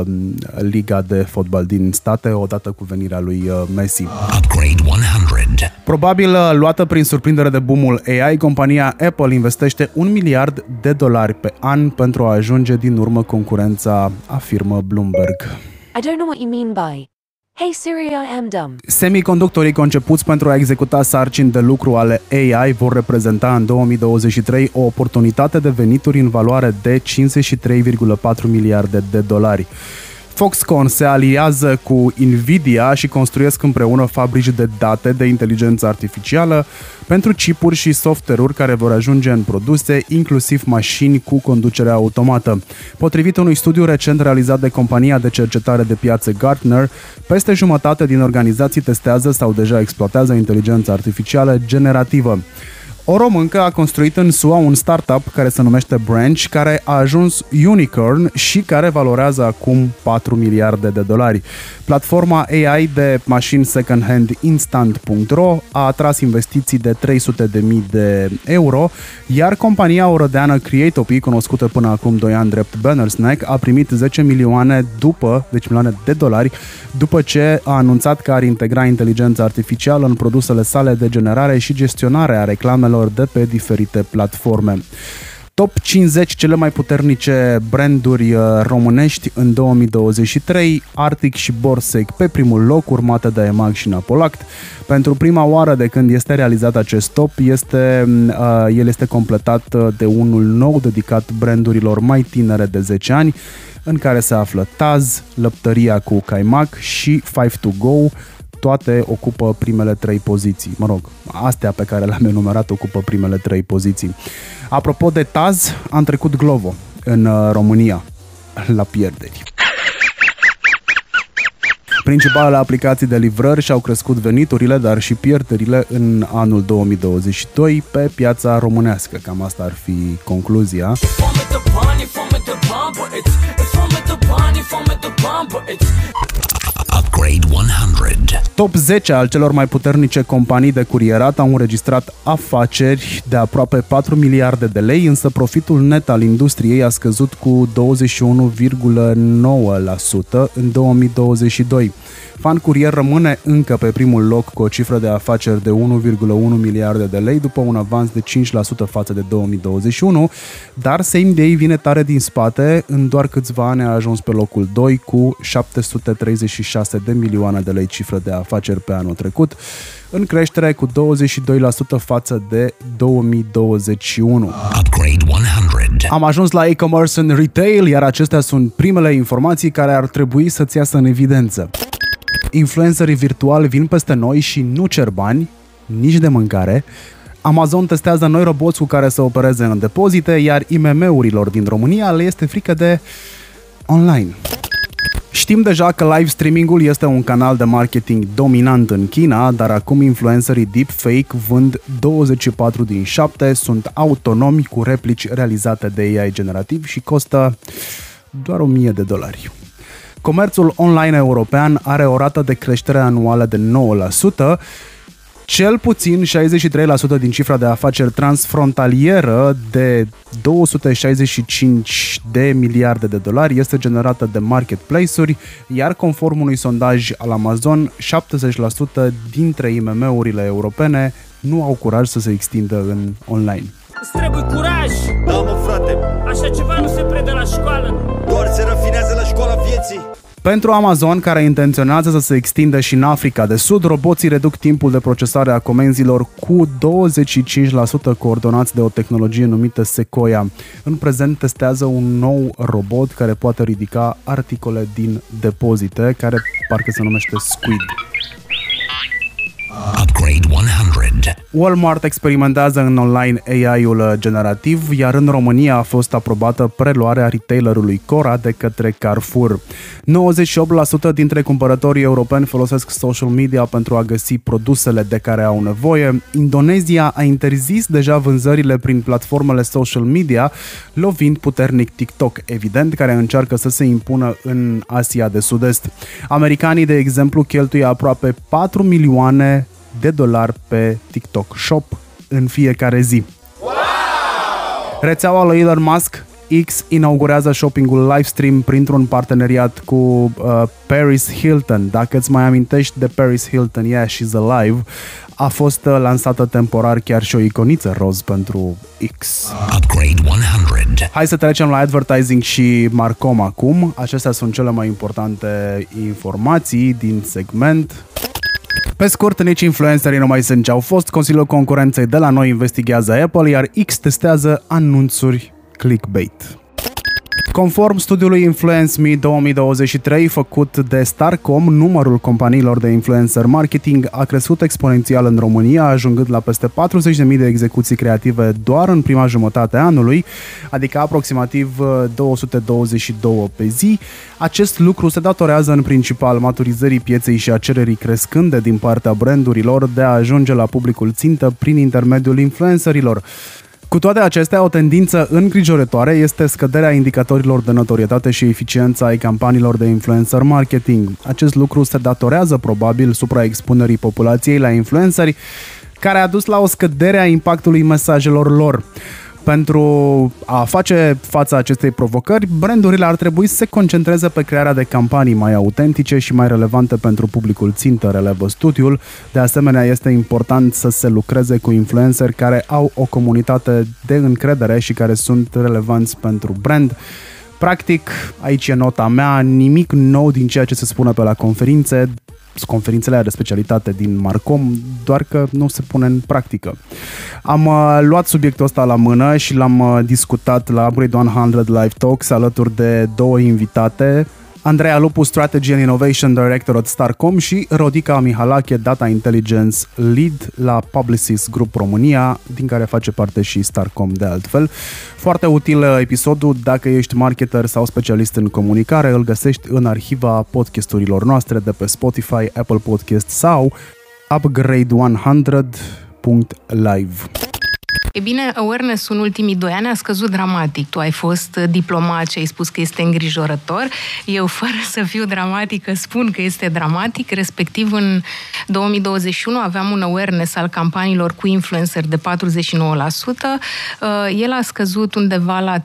Liga de Fotbal din state odată cu venirea lui Messi. Upgrade 100. Probabil luată prin surprindere de boom-ul AI, compania Apple investește $1 miliard pe an pentru a ajunge din urmă concurența, afirmă Bloomberg. I don't know what you mean by Hey Siri, I am dumb. Semiconductorii concepuți pentru a executa sarcini de lucru ale AI vor reprezenta în 2023 o oportunitate de venituri în valoare de 53,4 miliarde de dolari. Foxconn se aliază cu Nvidia și construiesc împreună fabrici de date de inteligență artificială pentru chipuri și software-uri care vor ajunge în produse, inclusiv mașini cu conducere automată. Potrivit unui studiu recent realizat de compania de cercetare de piață Gartner, peste jumătate din organizații testează sau deja exploatează inteligența artificială generativă. O româncă a construit în SUA un startup care se numește Branch, care a ajuns unicorn și care valorează acum 4 miliarde de dolari. Platforma AI de mașini second-hand Instant.ro a atras investiții de 300.000 de euro, iar compania orădeană Creatopy, cunoscută până acum 2 ani drept Bannersnake, a primit 10 milioane de dolari după ce a anunțat că ar integra inteligența artificială în produsele sale de generare și gestionare a reclamelor de pe diferite platforme. Top 50 cele mai puternice branduri românești în 2023, Arctic și Borsec pe primul loc, urmate de EMAG și Napolact. Pentru prima oară de când este realizat acest top, el este completat de unul nou dedicat brandurilor mai tinere de 10 ani, în care se află Taz, Lăptăria cu Caimac și Five to Go. Toate ocupă primele 3 poziții. Mă rog, astea pe care le-am enumerat ocupă primele 3 poziții. Apropo de Taz, am trecut Glovo în România la pierderi. Principalele aplicații de livrări și-au crescut veniturile, dar și pierderile în anul 2022 pe piața românească. Cam asta ar fi concluzia. bani, but it's foamete bani, foamete bani, but it's Upgrade 100. Top 10 al celor mai puternice companii de curierat au înregistrat afaceri de aproape 4 miliarde de lei, însă profitul net al industriei a scăzut cu 21,9% în 2022. Fan Courier rămâne încă pe primul loc cu o cifră de afaceri de 1,1 miliarde de lei după un avans de 5% față de 2021, dar Same Day vine tare din spate, în doar câțiva ani a ajuns pe locul 2 cu 736 de milioane de lei cifră de afaceri pe anul trecut, în creștere cu 22% față de 2021. Upgrade 100. Am ajuns la e-commerce în retail, iar acestea sunt primele informații care ar trebui să-ți iasă în evidență. Influencerii virtuali vin peste noi și nu cer bani, nici de mâncare. Amazon testează noi roboți cu care să opereze în depozite, iar IMM-urilor din România le este frică de online. Știm deja că live streaming-ul este un canal de marketing dominant în China, dar acum influencerii deepfake vând 24 din 7, sunt autonomi cu replici realizate de AI generativ și costă doar $1.000. Comerțul online european are o rată de creștere anuală de 9%, cel puțin 63% din cifra de afaceri transfrontalieră de 265 de miliarde de dolari este generată de marketplace-uri, iar conform unui sondaj al Amazon, 70% dintre IMM-urile europene nu au curaj să se extindă în online. Îți trebuie curaj. Da, mă, frate. Așa ceva nu se predă la școală. Doar se rafinează la școala vieții. Pentru Amazon, care intenționează să se extindă și în Africa de Sud, roboții reduc timpul de procesare a comenzilor cu 25% coordonați de o tehnologie numită Sequoia. În prezent testează un nou robot care poate ridica articole din depozite, care parcă se numește Squid. Upgrade 100. Walmart experimentează în online AI-ul generativ, iar în România a fost aprobată preluarea retailerului Cora de către Carrefour. 98% dintre cumpărătorii europeni folosesc social media pentru a găsi produsele de care au nevoie. Indonezia a interzis deja vânzările prin platformele social media, lovind puternic TikTok, evident, care încearcă să se impună în Asia de Sud-Est. Americanii, de exemplu, cheltuie aproape 4 milioane de dolari pe TikTok Shop în fiecare zi. Wow! Rețeaua lui Elon Musk, X, inaugurează shoppingul livestream printr-un parteneriat cu Paris Hilton. Dacă îți mai amintești de Paris Hilton, yeah, she's alive, a fost lansată temporar chiar și o iconiță roz pentru X. Upgrade 100. Hai să trecem la advertising și Marcom acum. Acestea sunt cele mai importante informații din segment. Pe scurt, nici influencerii nu mai sunt ce au fost. Consiliul Concurenței de la noi investigează Apple, iar X testează anunțuri clickbait. Conform studiului Influence Me 2023 făcut de Starcom, numărul companiilor de influencer marketing a crescut exponențial în România, ajungând la peste 40.000 de execuții creative doar în prima jumătate a anului, adică aproximativ 222 pe zi. Acest lucru se datorează în principal maturizării pieței și a cererii crescânde din partea brandurilor de a ajunge la publicul țintă prin intermediul influencerilor. Cu toate acestea, o tendință îngrijorătoare este scăderea indicatorilor de notorietate și eficiență ai campaniilor de influencer marketing. Acest lucru se datorează probabil supraexpunerii populației la influenceri, care a dus la o scădere a impactului mesajelor lor. Pentru a face față acestei provocări, brandurile ar trebui să se concentreze pe crearea de campanii mai autentice și mai relevante pentru publicul țintă, relevă studiul. De asemenea, este important să se lucreze cu influenceri care au o comunitate de încredere și care sunt relevanți pentru brand. Practic, aici e nota mea, nimic nou din ceea ce se spune pe la conferințele de specialitate din Marcom, doar că nu se pune în practică. Am luat subiectul ăsta la mână și l-am discutat la Upgrade 100 Live Talks alături de două invitate, Andreea Lupu, Strategy and Innovation Director at Starcom și Rodica Mihalache, Data Intelligence Lead la Publicis Group România, din care face parte și Starcom de altfel. Foarte util episodul, dacă ești marketer sau specialist în comunicare, îl găsești în arhiva podcasturilor noastre de pe Spotify, Apple Podcast sau upgrade100.live. E bine, awareness-ul în ultimii 2 ani a scăzut dramatic. Tu ai fost diplomat și ai spus că este îngrijorător. Eu, fără să fiu dramatică, spun că este dramatic. Respectiv, în 2021 aveam un awareness al campaniilor cu influencer de 49%. El a scăzut undeva la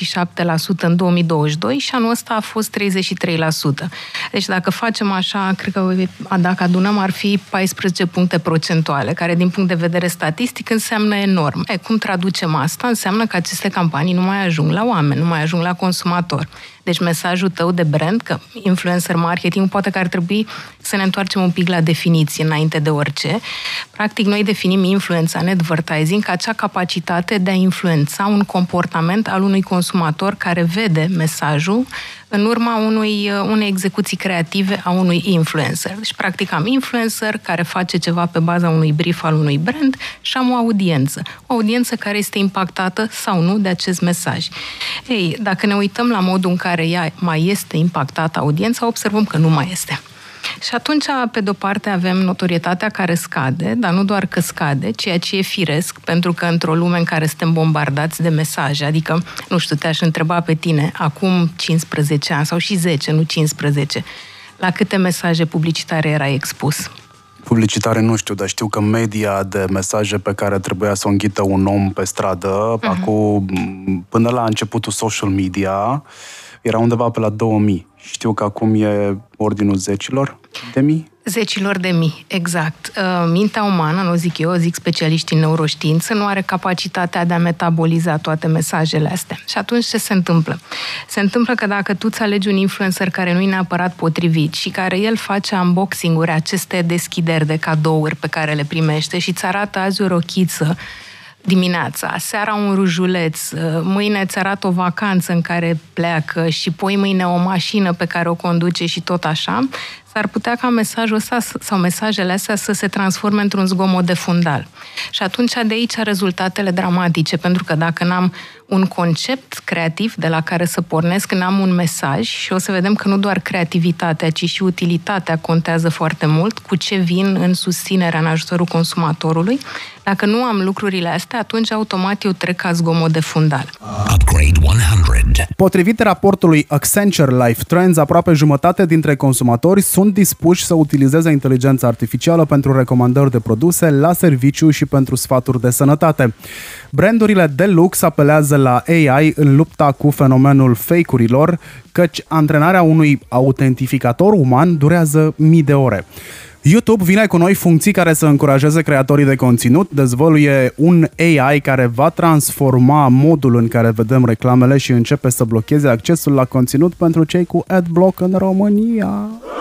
37% în 2022 și anul ăsta a fost 33%. Deci dacă facem așa, cred că dacă adunăm ar fi 14 puncte procentuale, care din punct de vedere statistic înseamnă enorm. Cum traducem asta? Înseamnă că aceste campanii nu mai ajung la oameni, nu mai ajung la consumator. Deci mesajul tău de brand, că influencer marketing, poate că ar trebui să ne întoarcem un pic la definiție înainte de orice. Practic, noi definim influența în advertising ca acea capacitate de a influența un comportament al unui consumator care vede mesajul în urma unei execuții creative a unui influencer. Deci, practic, am influencer care face ceva pe baza unui brief al unui brand și am o audiență. O audiență care este impactată sau nu de acest mesaj. Ei, dacă ne uităm la modul în care ea mai este impactată audiența, observăm că nu mai este. Și atunci, pe de-o parte, avem notorietatea care scade, dar nu doar că scade, ceea ce e firesc, pentru că într-o lume în care suntem bombardați de mesaje, adică, nu știu, te-aș întreba pe tine, acum 15 ani, sau și 10, nu 15, la câte mesaje publicitare erai expus? Publicitare nu știu, dar știu că media de mesaje pe care trebuia să o înghită un om pe stradă, acum, până la începutul social media, era undeva pe la 2000. Știu că acum e ordinul zecilor de mii? Zecilor de mii, exact. Mintea umană, nu zic eu, zic specialiștii în neuroștiință, nu are capacitatea de a metaboliza toate mesajele astea. Și atunci ce se întâmplă? Se întâmplă că dacă tu îți alegi un influencer care nu e neapărat potrivit și care el face unboxing-uri, aceste deschideri de cadouri pe care le primește și îți arată azi o rochiță dimineața, seara un rujuleț, mâine îți arată o vacanță în care pleacă și poi mâine o mașină pe care o conduce și tot așa, s-ar putea ca mesajul ăsta sau mesajele astea să se transforme într-un zgomot de fundal. Și atunci de aici rezultatele dramatice, pentru că dacă n-am un concept creativ de la care să pornesc, n-am un mesaj și o să vedem că nu doar creativitatea, ci și utilitatea contează foarte mult, cu ce vin în susținerea, în ajutorul consumatorului. Dacă nu am lucrurile astea, atunci automat eu trec ca zgomot de fundal. Upgrade 100. Potrivit raportului Accenture Life Trends, aproape jumătate dintre consumatori sunt dispuși să utilizeze inteligența artificială pentru recomandări de produse, la serviciu și pentru sfaturi de sănătate. Brandurile de lux apelează la AI în lupta cu fenomenul fake-urilor, căci antrenarea unui autentificator uman durează mii de ore. YouTube vine cu noi funcții care să încurajeze creatorii de conținut, dezvăluie un AI care va transforma modul în care vedem reclamele și începe să blocheze accesul la conținut pentru cei cu adblock în România.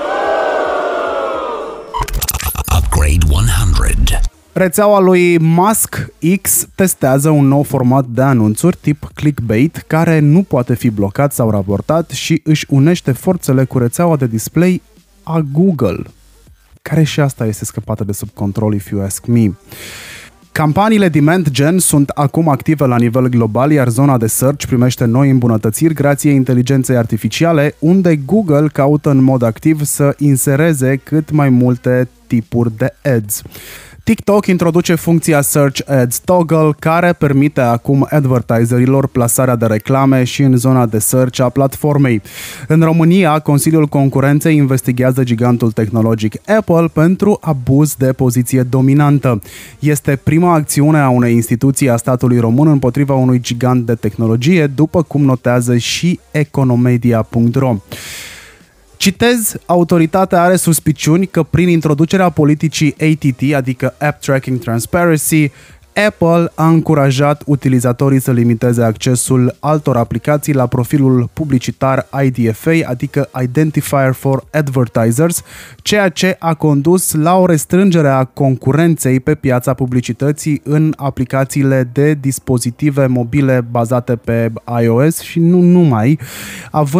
Upgrade 100. Rețeaua lui Musk X testează un nou format de anunțuri tip clickbait care nu poate fi blocat sau raportat și își unește forțele cu rețeaua de display a Google, care și asta este scăpată de sub control, if you ask me. Campaniile demand gen sunt acum active la nivel global, iar zona de search primește noi îmbunătățiri grație inteligenței artificiale, unde Google caută în mod activ să insereze cât mai multe tipuri de ads. TikTok introduce funcția Search Ads Toggle, care permite acum advertiserilor plasarea de reclame și în zona de search a platformei. În România, Consiliul Concurenței investigează gigantul tehnologic Apple pentru abuz de poziție dominantă. Este prima acțiune a unei instituții a statului român împotriva unui gigant de tehnologie, după cum notează și economedia.ro. Citez, autoritatea are suspiciuni că prin introducerea politicii ATT, adică App Tracking Transparency, Apple a încurajat utilizatorii să limiteze accesul altor aplicații la profilul publicitar IDFA, adică Identifier for Advertisers, ceea ce a condus la o restrângere a concurenței pe piața publicității în aplicațiile de dispozitive mobile bazate pe iOS și nu numai, având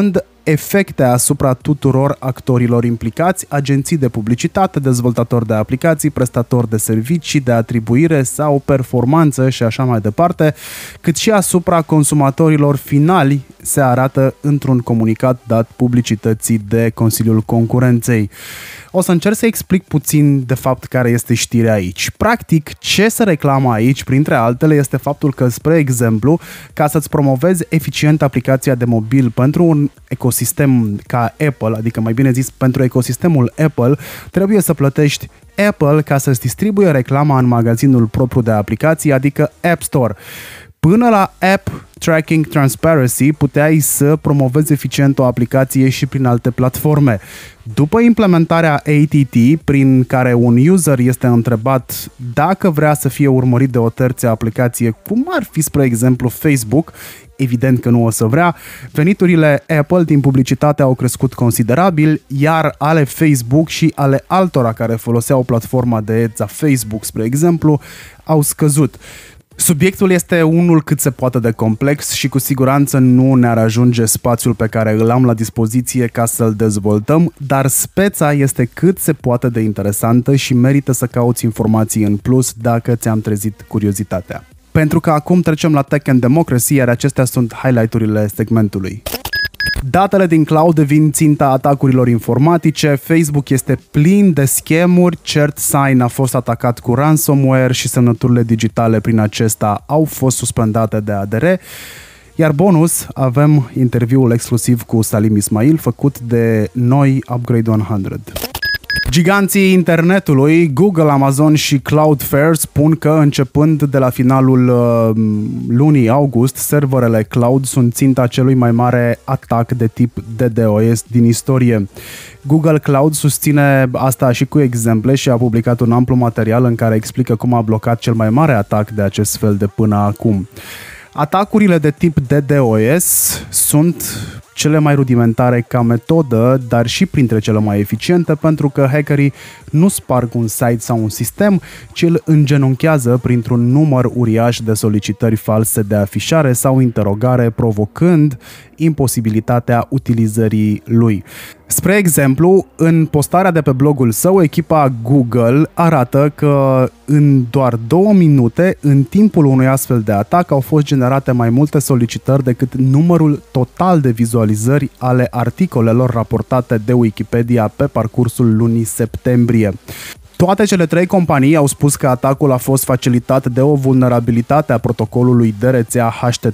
efecte asupra tuturor actorilor implicați, agenții de publicitate, dezvoltatori de aplicații, prestatori de servicii, de atribuire sau performanță și așa mai departe, cât și asupra consumatorilor finali, se arată într-un comunicat dat publicității de Consiliul Concurenței. O să încerc să explic puțin de fapt care este știrea aici. Practic, ce se reclamă aici, printre altele, este faptul că, spre exemplu, ca să-ți promovezi eficient aplicația de mobil pentru un ecosistem ca Apple, adică mai bine zis pentru ecosistemul Apple, trebuie să plătești Apple ca să-ți distribuie reclama în magazinul propriu de aplicații, adică App Store. Până la App Tracking Transparency puteai să promovezi eficient o aplicație și prin alte platforme. După implementarea ATT, prin care un user este întrebat dacă vrea să fie urmărit de o terță aplicație, cum ar fi, spre exemplu, Facebook, evident că nu o să vrea, veniturile Apple din publicitate au crescut considerabil, iar ale Facebook și ale altora care foloseau platforma de ads a Facebook, spre exemplu, au scăzut. Subiectul este unul cât se poate de complex și cu siguranță nu ne-ar ajunge spațiul pe care îl am la dispoziție ca să-l dezvoltăm, dar speța este cât se poate de interesantă și merită să cauți informații în plus dacă ți-am trezit curiozitatea. Pentru că acum trecem la Tech and Democracy, iar acestea sunt highlight-urile segmentului. Datele din cloud devin ținta atacurilor informatice, Facebook este plin de scamuri, CertSign a fost atacat cu ransomware și semnăturile digitale prin acesta au fost suspendate de ADR. Iar bonus, avem interviul exclusiv cu Salim Ismail făcut de noi Upgrade 100. Giganții internetului, Google, Amazon și Cloudflare spun că începând de la finalul lunii august, serverele cloud sunt ținta celui mai mare atac de tip DDoS din istorie. Google Cloud susține asta și cu exemple și a publicat un amplu material în care explică cum a blocat cel mai mare atac de acest fel de până acum. Atacurile de tip DDoS sunt cele mai rudimentare ca metodă, dar și printre cele mai eficiente, pentru că hackerii nu sparg un site sau un sistem, ci îl îngenunchează printr-un număr uriaș de solicitări false de afișare sau interogare, provocând imposibilitatea utilizării lui. Spre exemplu, în postarea de pe blogul său, echipa Google arată că în doar 2 minute, în timpul unui astfel de atac, au fost generate mai multe solicitări decât numărul total de vizualizări ale articolelor raportate de Wikipedia pe parcursul lunii septembrie. Toate cele 3 companii au spus că atacul a fost facilitat de o vulnerabilitate a protocolului de rețea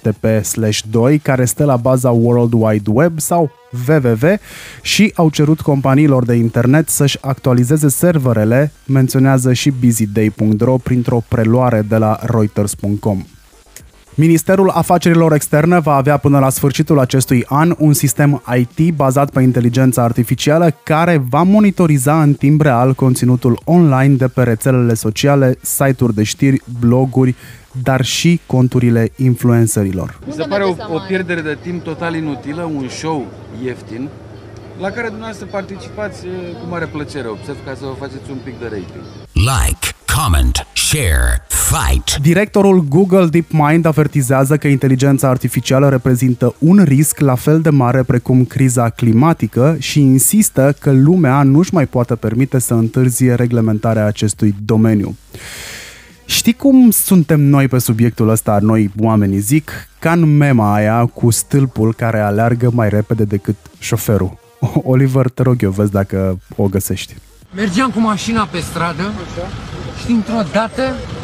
HTTP/2 care stă la baza World Wide Web sau www și au cerut companiilor de internet să-și actualizeze serverele, menționează și busyday.ro printr-o preluare de la Reuters.com. Ministerul Afacerilor Externe va avea până la sfârșitul acestui an un sistem IT bazat pe inteligența artificială care va monitoriza în timp real conținutul online de pe rețelele sociale, site-uri de știri, bloguri, dar și conturile influencerilor. Mi se pare o pierdere de timp total inutilă, un show ieftin, la care dumneavoastră participați cu mare plăcere, observ, ca să vă faceți un pic de rating. Like, comment, share, fight. Directorul Google DeepMind avertizează că inteligența artificială reprezintă un risc la fel de mare precum criza climatică și insistă că lumea nu-și mai poate permite să întârzie reglementarea acestui domeniu. Știi cum suntem noi pe subiectul ăsta, noi oamenii, zic, ca în mema aia cu stâlpul care aleargă mai repede decât șoferul. Oliver, te rog eu, vezi dacă o găsești. Mergeam cu mașina pe stradă și dintr-o dată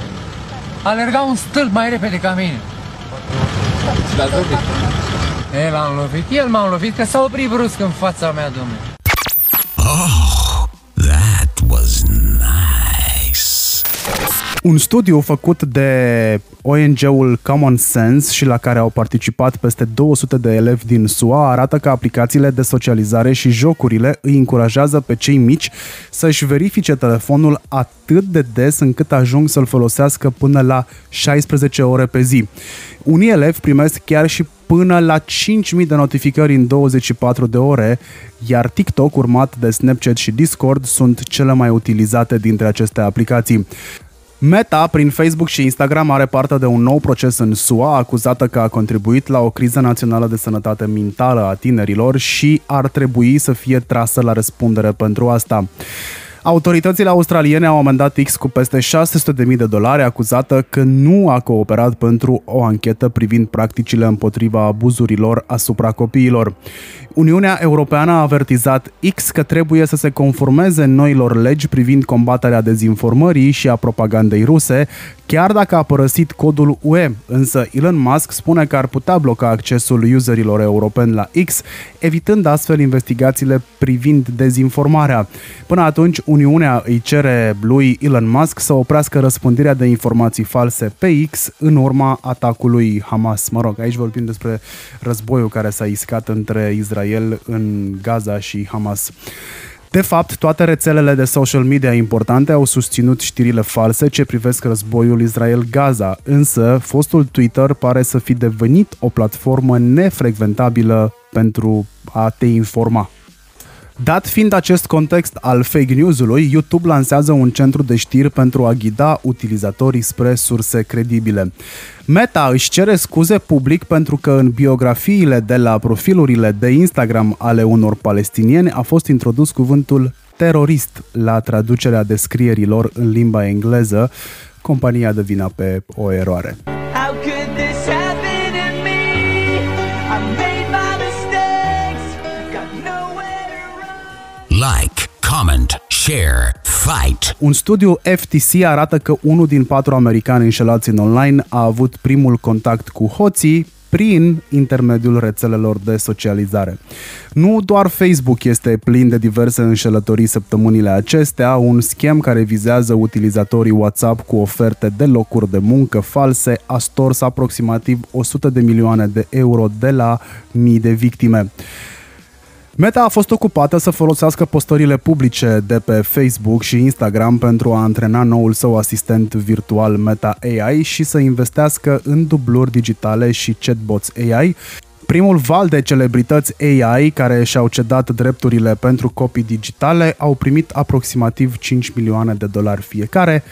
alerga un stâlp mai repede ca mine. Și l-ați lovit? L-am lovit, el m-a lovit, că s-a oprit brusc în fața mea, domnule. Oh, that was nice. Un studiu făcut de ONG-ul Common Sense și la care au participat peste 200 de elevi din SUA arată că aplicațiile de socializare și jocurile îi încurajează pe cei mici să-și verifice telefonul atât de des încât ajung să-l folosească până la 16 ore pe zi. Unii elevi primesc chiar și până la 5.000 de notificări în 24 de ore, iar TikTok, urmat de Snapchat și Discord, sunt cele mai utilizate dintre aceste aplicații. Meta, prin Facebook și Instagram, are parte de un nou proces în SUA, acuzată că a contribuit la o criză națională de sănătate mentală a tinerilor și ar trebui să fie trasă la răspundere pentru asta. Autoritățile australiene au amendat X cu peste $600.000, acuzată că nu a cooperat pentru o anchetă privind practicile împotriva abuzurilor asupra copiilor. Uniunea Europeană a avertizat X că trebuie să se conformeze noilor legi privind combaterea dezinformării și a propagandei ruse, chiar dacă a părăsit codul UE, însă Elon Musk spune că ar putea bloca accesul userilor europeni la X, evitând astfel investigațiile privind dezinformarea. Până atunci, Uniunea îi cere lui Elon Musk să oprească răspândirea de informații false pe X în urma atacului Hamas. Mă rog, aici vorbim despre războiul care s-a iscat între Israel în Gaza și Hamas. De fapt, toate rețelele de social media importante au susținut știrile false ce privesc războiul Israel-Gaza, însă fostul Twitter pare să fi devenit o platformă nefrecventabilă pentru a te informa. Dat fiind acest context al fake news-ului, YouTube lansează un centru de știri pentru a ghida utilizatorii spre surse credibile. Meta își cere scuze public pentru că în biografiile de la profilurile de Instagram ale unor palestinieni a fost introdus cuvântul terorist la traducerea descrierilor în limba engleză. Compania dă vina pe o eroare. Like, comment, share, fight. Un studiu FTC arată că 1 din 4 americani înșelați în online a avut primul contact cu hoții prin intermediul rețelelor de socializare. Nu doar Facebook este plin de diverse înșelătorii săptămânile acestea, un schem care vizează utilizatorii WhatsApp cu oferte de locuri de muncă false a stors aproximativ 100 de milioane de euro de la mii de victime. Meta a fost ocupată să folosească postările publice de pe Facebook și Instagram pentru a antrena noul său asistent virtual Meta AI și să investească în dubluri digitale și chatbots AI. Primul val de celebrități AI care și-au cedat drepturile pentru copii digitale au primit aproximativ $5 milioane fiecare.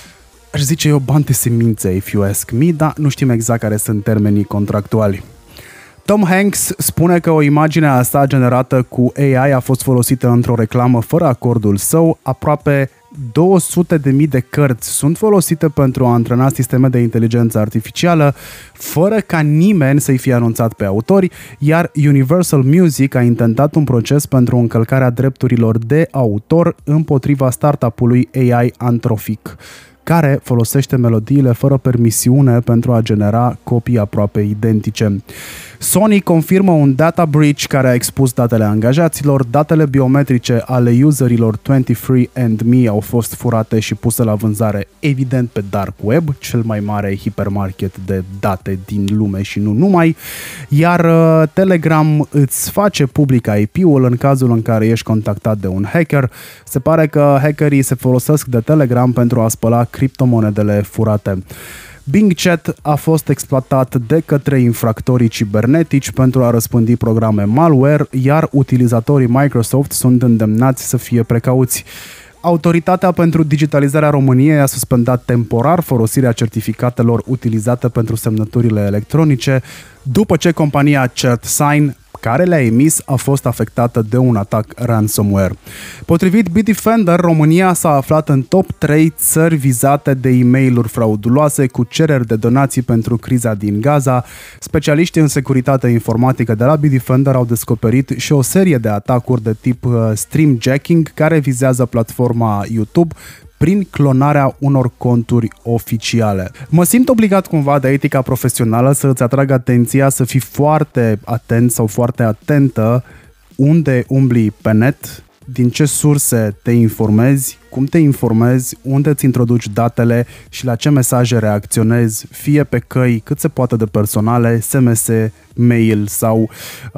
Aș zice eu bani de semințe, if you ask me, dar nu știm exact care sunt termenii contractuali. Tom Hanks spune că o imagine a sa generată cu AI a fost folosită într-o reclamă fără acordul său. Aproape 200.000 de cărți sunt folosite pentru a antrena sisteme de inteligență artificială, fără ca nimeni să-i fie anunțat pe autori, iar Universal Music a intentat un proces pentru încălcarea drepturilor de autor împotriva startup-ului AI Anthropic, care folosește melodiile fără permisiune pentru a genera copii aproape identice. Sony confirmă un data breach care a expus datele angajaților, datele biometrice ale userilor 23andMe au fost furate și puse la vânzare, evident, pe Dark Web, cel mai mare hipermarket de date din lume și nu numai, iar Telegram îți face public IP-ul în cazul în care ești contactat de un hacker. Se pare că hackerii se folosesc de Telegram pentru a spăla criptomonedele furate. Bing Chat a fost exploatat de către infractorii cibernetici pentru a răspândi programe malware, iar utilizatorii Microsoft sunt îndemnați să fie precauți. Autoritatea pentru Digitalizarea României a suspendat temporar folosirea certificatelor utilizate pentru semnăturile electronice, după ce compania CertSign, care le-a emis, a fost afectată de un atac ransomware. Potrivit Bitdefender, România s-a aflat în top 3 țări vizate de e-mail-uri frauduloase cu cereri de donații pentru criza din Gaza. Specialiștii în securitate informatică de la Bitdefender au descoperit și o serie de atacuri de tip streamjacking care vizează platforma YouTube prin clonarea unor conturi oficiale. Mă simt obligat cumva de etica profesională să îți atrag atenția să fii foarte atent sau foarte atentă unde umbli pe net, din ce surse te informezi, cum te informezi, unde îți introduci datele și la ce mesaje reacționezi, fie pe căi cât se poate de personale, SMS, mail sau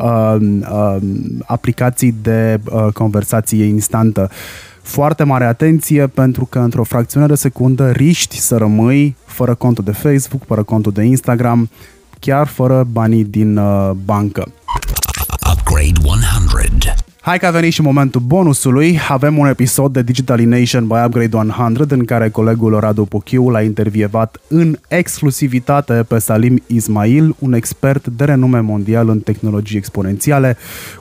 aplicații de conversație instantă. Foarte mare atenție, pentru că într-o fracțiune de secundă riști să rămâi fără contul de Facebook, fără contul de Instagram, chiar fără banii din bancă. Upgrade 100. Hai că a venit și momentul bonusului. Avem un episod de Digitalization by Upgrade 100 în care colegul Radu Puchiu l-a intervievat în exclusivitate pe Salim Ismail, un expert de renume mondial în tehnologii exponențiale,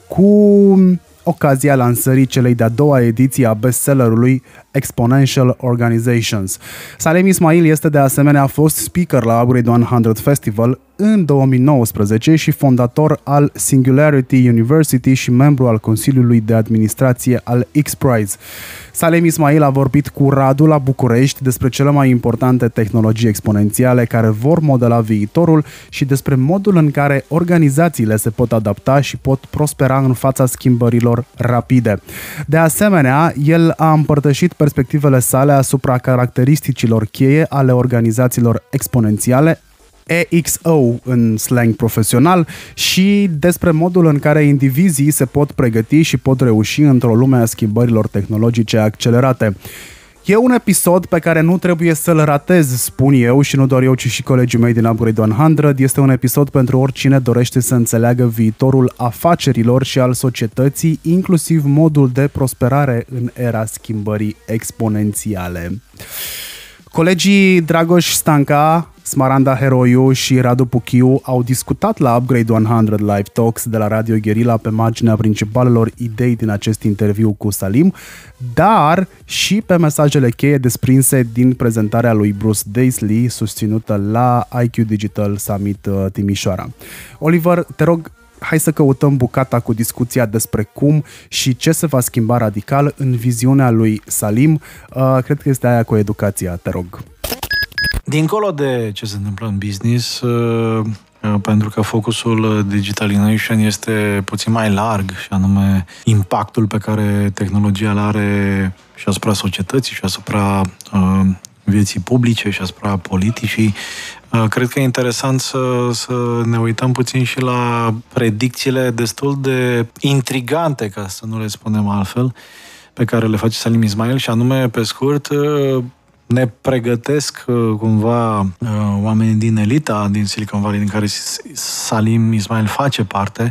cu ocazia lansării celei de-a doua ediții a bestsellerului Exponential Organizations. Salim Ismail este de asemenea fost speaker la Upgrade 100 Festival în 2019 și fondator al Singularity University și membru al Consiliului de Administrație al X-Prize. Salim Ismail a vorbit cu Radu la București despre cele mai importante tehnologii exponențiale care vor modela viitorul și despre modul în care organizațiile se pot adapta și pot prospera în fața schimbărilor rapide. De asemenea, el a împărtășit perspectivele sale asupra caracteristicilor cheie ale organizațiilor exponențiale, EXO în slang profesional, și despre modul în care indivizii se pot pregăti și pot reuși într-o lume a schimbărilor tehnologice accelerate. E un episod pe care nu trebuie să-l ratez, spun eu, și nu doar eu, ci și colegii mei din Upgrade 100. Este un episod pentru oricine dorește să înțeleagă viitorul afacerilor și al societății, inclusiv modul de prosperare în era schimbării exponențiale. Colegii Dragoș Stanca, Smaranda Heroiu și Radu Puchiu au discutat la Upgrade 100 Live Talks de la Radio Guerilla pe marginea principalelor idei din acest interviu cu Salim, dar și pe mesajele cheie desprinse din prezentarea lui Bruce Daisley susținută la IQ Digital Summit Timișoara. Oliver, te rog, hai să căutăm bucata cu discuția despre cum și ce se va schimba radical în viziunea lui Salim. Cred că este aia cu educația, te rog. Dincolo de ce se întâmplă în business, pentru că focusul Digitalization este puțin mai larg, și anume impactul pe care tehnologia îl are și asupra societății, și asupra vieții publice, și asupra politicii, cred că e interesant să ne uităm puțin și la predicțiile destul de intrigante, ca să nu le spunem altfel, pe care le face Salim Ismail, și anume, pe scurt, ne pregătesc cumva oamenii din elita din Silicon Valley, din care Salim Ismail face parte,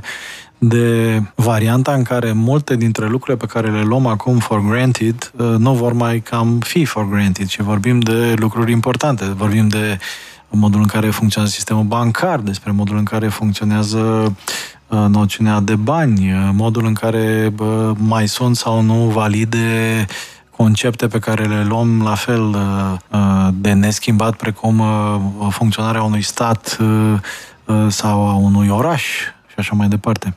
de varianta în care multe dintre lucrurile pe care le luăm acum for granted nu vor mai cam fi for granted, și vorbim de lucruri importante. Vorbim de modul în care funcționează sistemul bancar, despre modul în care funcționează noțiunea de bani, modul în care mai sunt sau nu valide concepte pe care le luăm la fel de neschimbat, precum funcționarea unui stat sau a unui oraș și așa mai departe.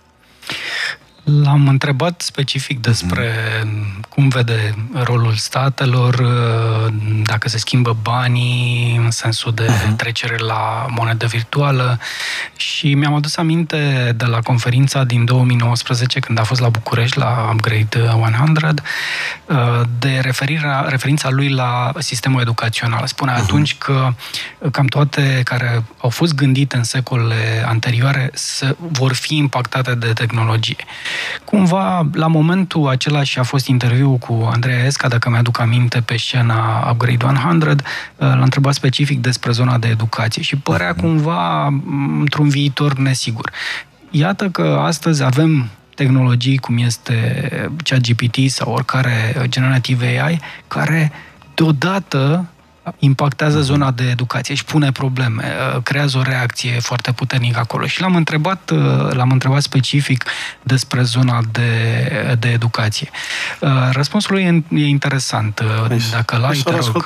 L-am întrebat specific despre cum vede rolul statelor, dacă se schimbă banii în sensul de trecere la monedă virtuală, și mi-am adus aminte de la conferința din 2019, când a fost la București, la Upgrade 100, de referința lui la sistemul educațional. Spune atunci că cam toate care au fost gândite în secolele anterioare vor fi impactate de tehnologie. Cumva, la momentul acela, și a fost interviu cu Andreea Esca, dacă mi-aduc aminte, pe scena Upgrade 100, l-a întrebat specific despre zona de educație și părea cumva într-un viitor nesigur. Iată că astăzi avem tehnologii cum este ChatGPT sau oricare generative AI, care deodată impactează zona de educație și pune probleme, creează o reacție foarte puternică acolo. Și l-am întrebat specific despre zona de educație. Răspunsul lui e interesant. Dacă l-ai, te rog.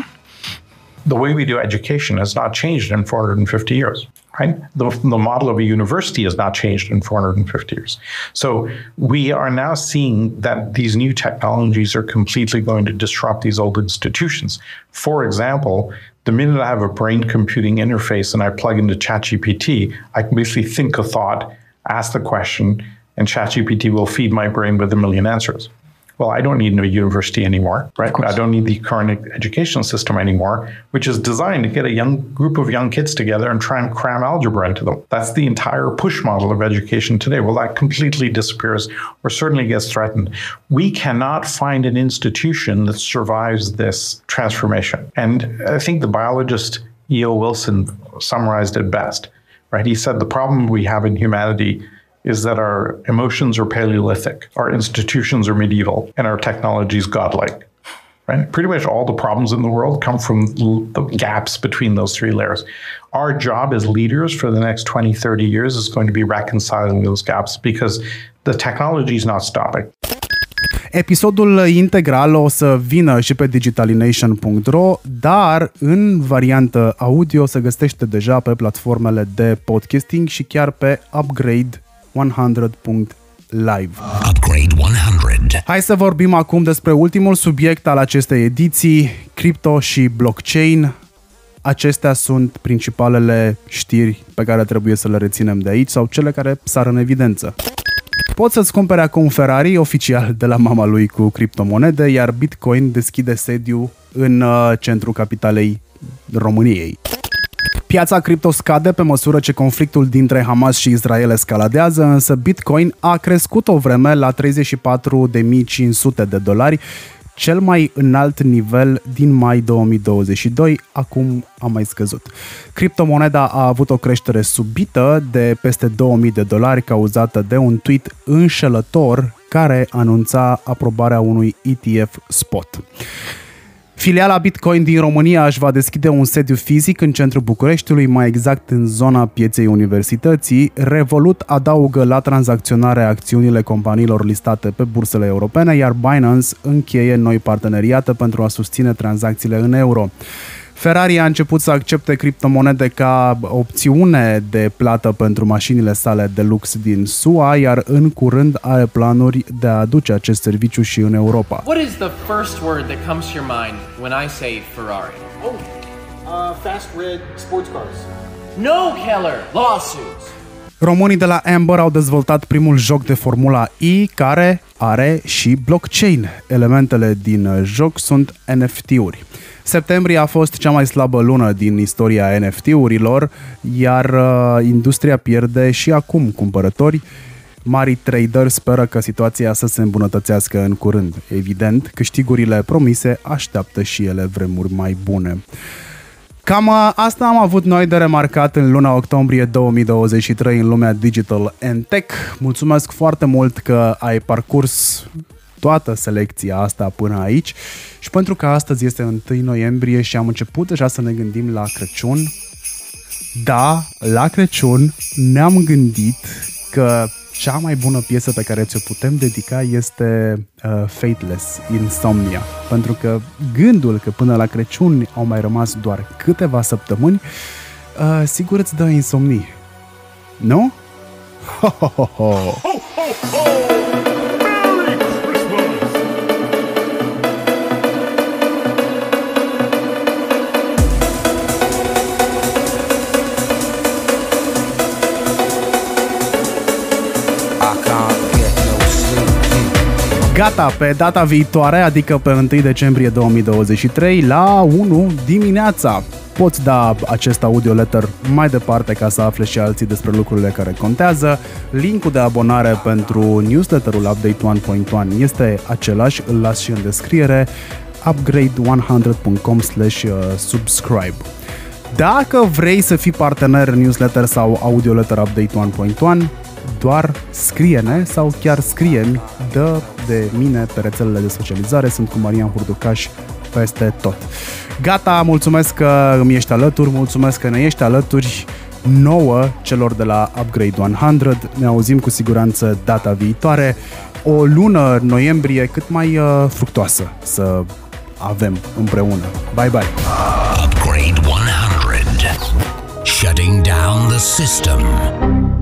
The way we do education has not changed in 450 years. Right? The model of a university has not changed in 450 years. So we are now seeing that these new technologies are completely going to disrupt these old institutions. For example, the minute I have a brain computing interface and I plug into ChatGPT, I can basically think a thought, ask the question, and ChatGPT will feed my brain with a million answers. Well, I don't need a university anymore, right? I don't need the current education system anymore, which is designed to get a group of young kids together and try and cram algebra into them. That's the entire push model of education today. Well, that completely disappears or certainly gets threatened. We cannot find an institution that survives this transformation. And I think the biologist E.O. Wilson summarized it best, right? He said the problem we have in humanity is that our emotions are Paleolithic, our institutions are medieval, and our technology is godlike. Right? Pretty much all the problems in the world come from the gaps between those three layers. Our job as leaders for the next 20, 30 years is going to be reconciling those gaps because the technology is not stopping. Episodul integral o să vină și pe digitalination.ro, dar în variantă audio se găsește deja pe platformele de podcasting și chiar pe upgrade100.live. Upgrade 100. Hai să vorbim acum despre ultimul subiect al acestei ediții, cripto și blockchain. Acestea sunt principalele știri pe care trebuie să le reținem de aici sau cele care sar în evidență. Poți să-ți cumpere acum Ferrari oficial de la mama lui cu criptomonede, iar Bitcoin deschide sediu în centrul capitalei României. Piața cripto scade pe măsură ce conflictul dintre Hamas și Israel escaladează, însă Bitcoin a crescut o vreme la $34.500, cel mai înalt nivel din mai 2022, acum a mai scăzut. Criptomoneda a avut o creștere subită de peste $2.000 cauzată de un tweet înșelător care anunța aprobarea unui ETF spot. Filiala Bitcoin din România își va deschide un sediu fizic în centrul Bucureștiului, mai exact în zona pieței Universității. Revolut adaugă la tranzacționare acțiunile companiilor listate pe bursele europene, iar Binance încheie noi parteneriate pentru a susține tranzacțiile în euro. Ferrari a început să accepte criptomonede ca opțiune de plată pentru mașinile sale de lux din SUA, iar în curând are planuri de a aduce acest serviciu și în Europa. What is the first word that comes to your mind when I say Ferrari? Fast red sports cars. No, Keller. Lawsuits. Românii de la Amber au dezvoltat primul joc de Formula E care are și blockchain. Elementele din joc sunt NFT-uri. Septembrie a fost cea mai slabă lună din istoria NFT-urilor, iar industria pierde și acum cumpărători. Marii trader speră că situația să se îmbunătățească în curând. Evident, câștigurile promise așteaptă și ele vremuri mai bune. Cam asta am avut noi de remarcat în luna octombrie 2023 în lumea digital and tech. Mulțumesc foarte mult că ai parcurs toată selecția asta până aici și pentru că astăzi este 1 noiembrie și am început deja să ne gândim la Crăciun. Da, la Crăciun ne-am gândit că cea mai bună piesă pe care ți-o putem dedica este Fateless, Insomnia. Pentru că gândul că până la Crăciun au mai rămas doar câteva săptămâni, sigur îți dă insomnie. Nu? Ho, ho, ho, ho. Ho, ho, ho. Gata, pe data viitoare, adică pe 1 decembrie 2023, la 1 dimineața, poți da acest audioletter mai departe ca să afle și alții despre lucrurile care contează. Linkul de abonare pentru newsletterul Update 1.1 este același, îl las și în descriere, upgrade100.com/subscribe. Dacă vrei să fii partener newsletter sau audioletter Update 1.1, doar scrie-ne sau chiar scrie-mi, dă de mine pe rețelele de socializare, sunt cu Marian Hurducaș peste tot. Gata, mulțumesc că îmi ești alături, mulțumesc că ne ești alături, nouă celor de la Upgrade 100, ne auzim cu siguranță data viitoare, o lună noiembrie cât mai fructoasă să avem împreună. Bye bye! Upgrade 100. Shutting down the system.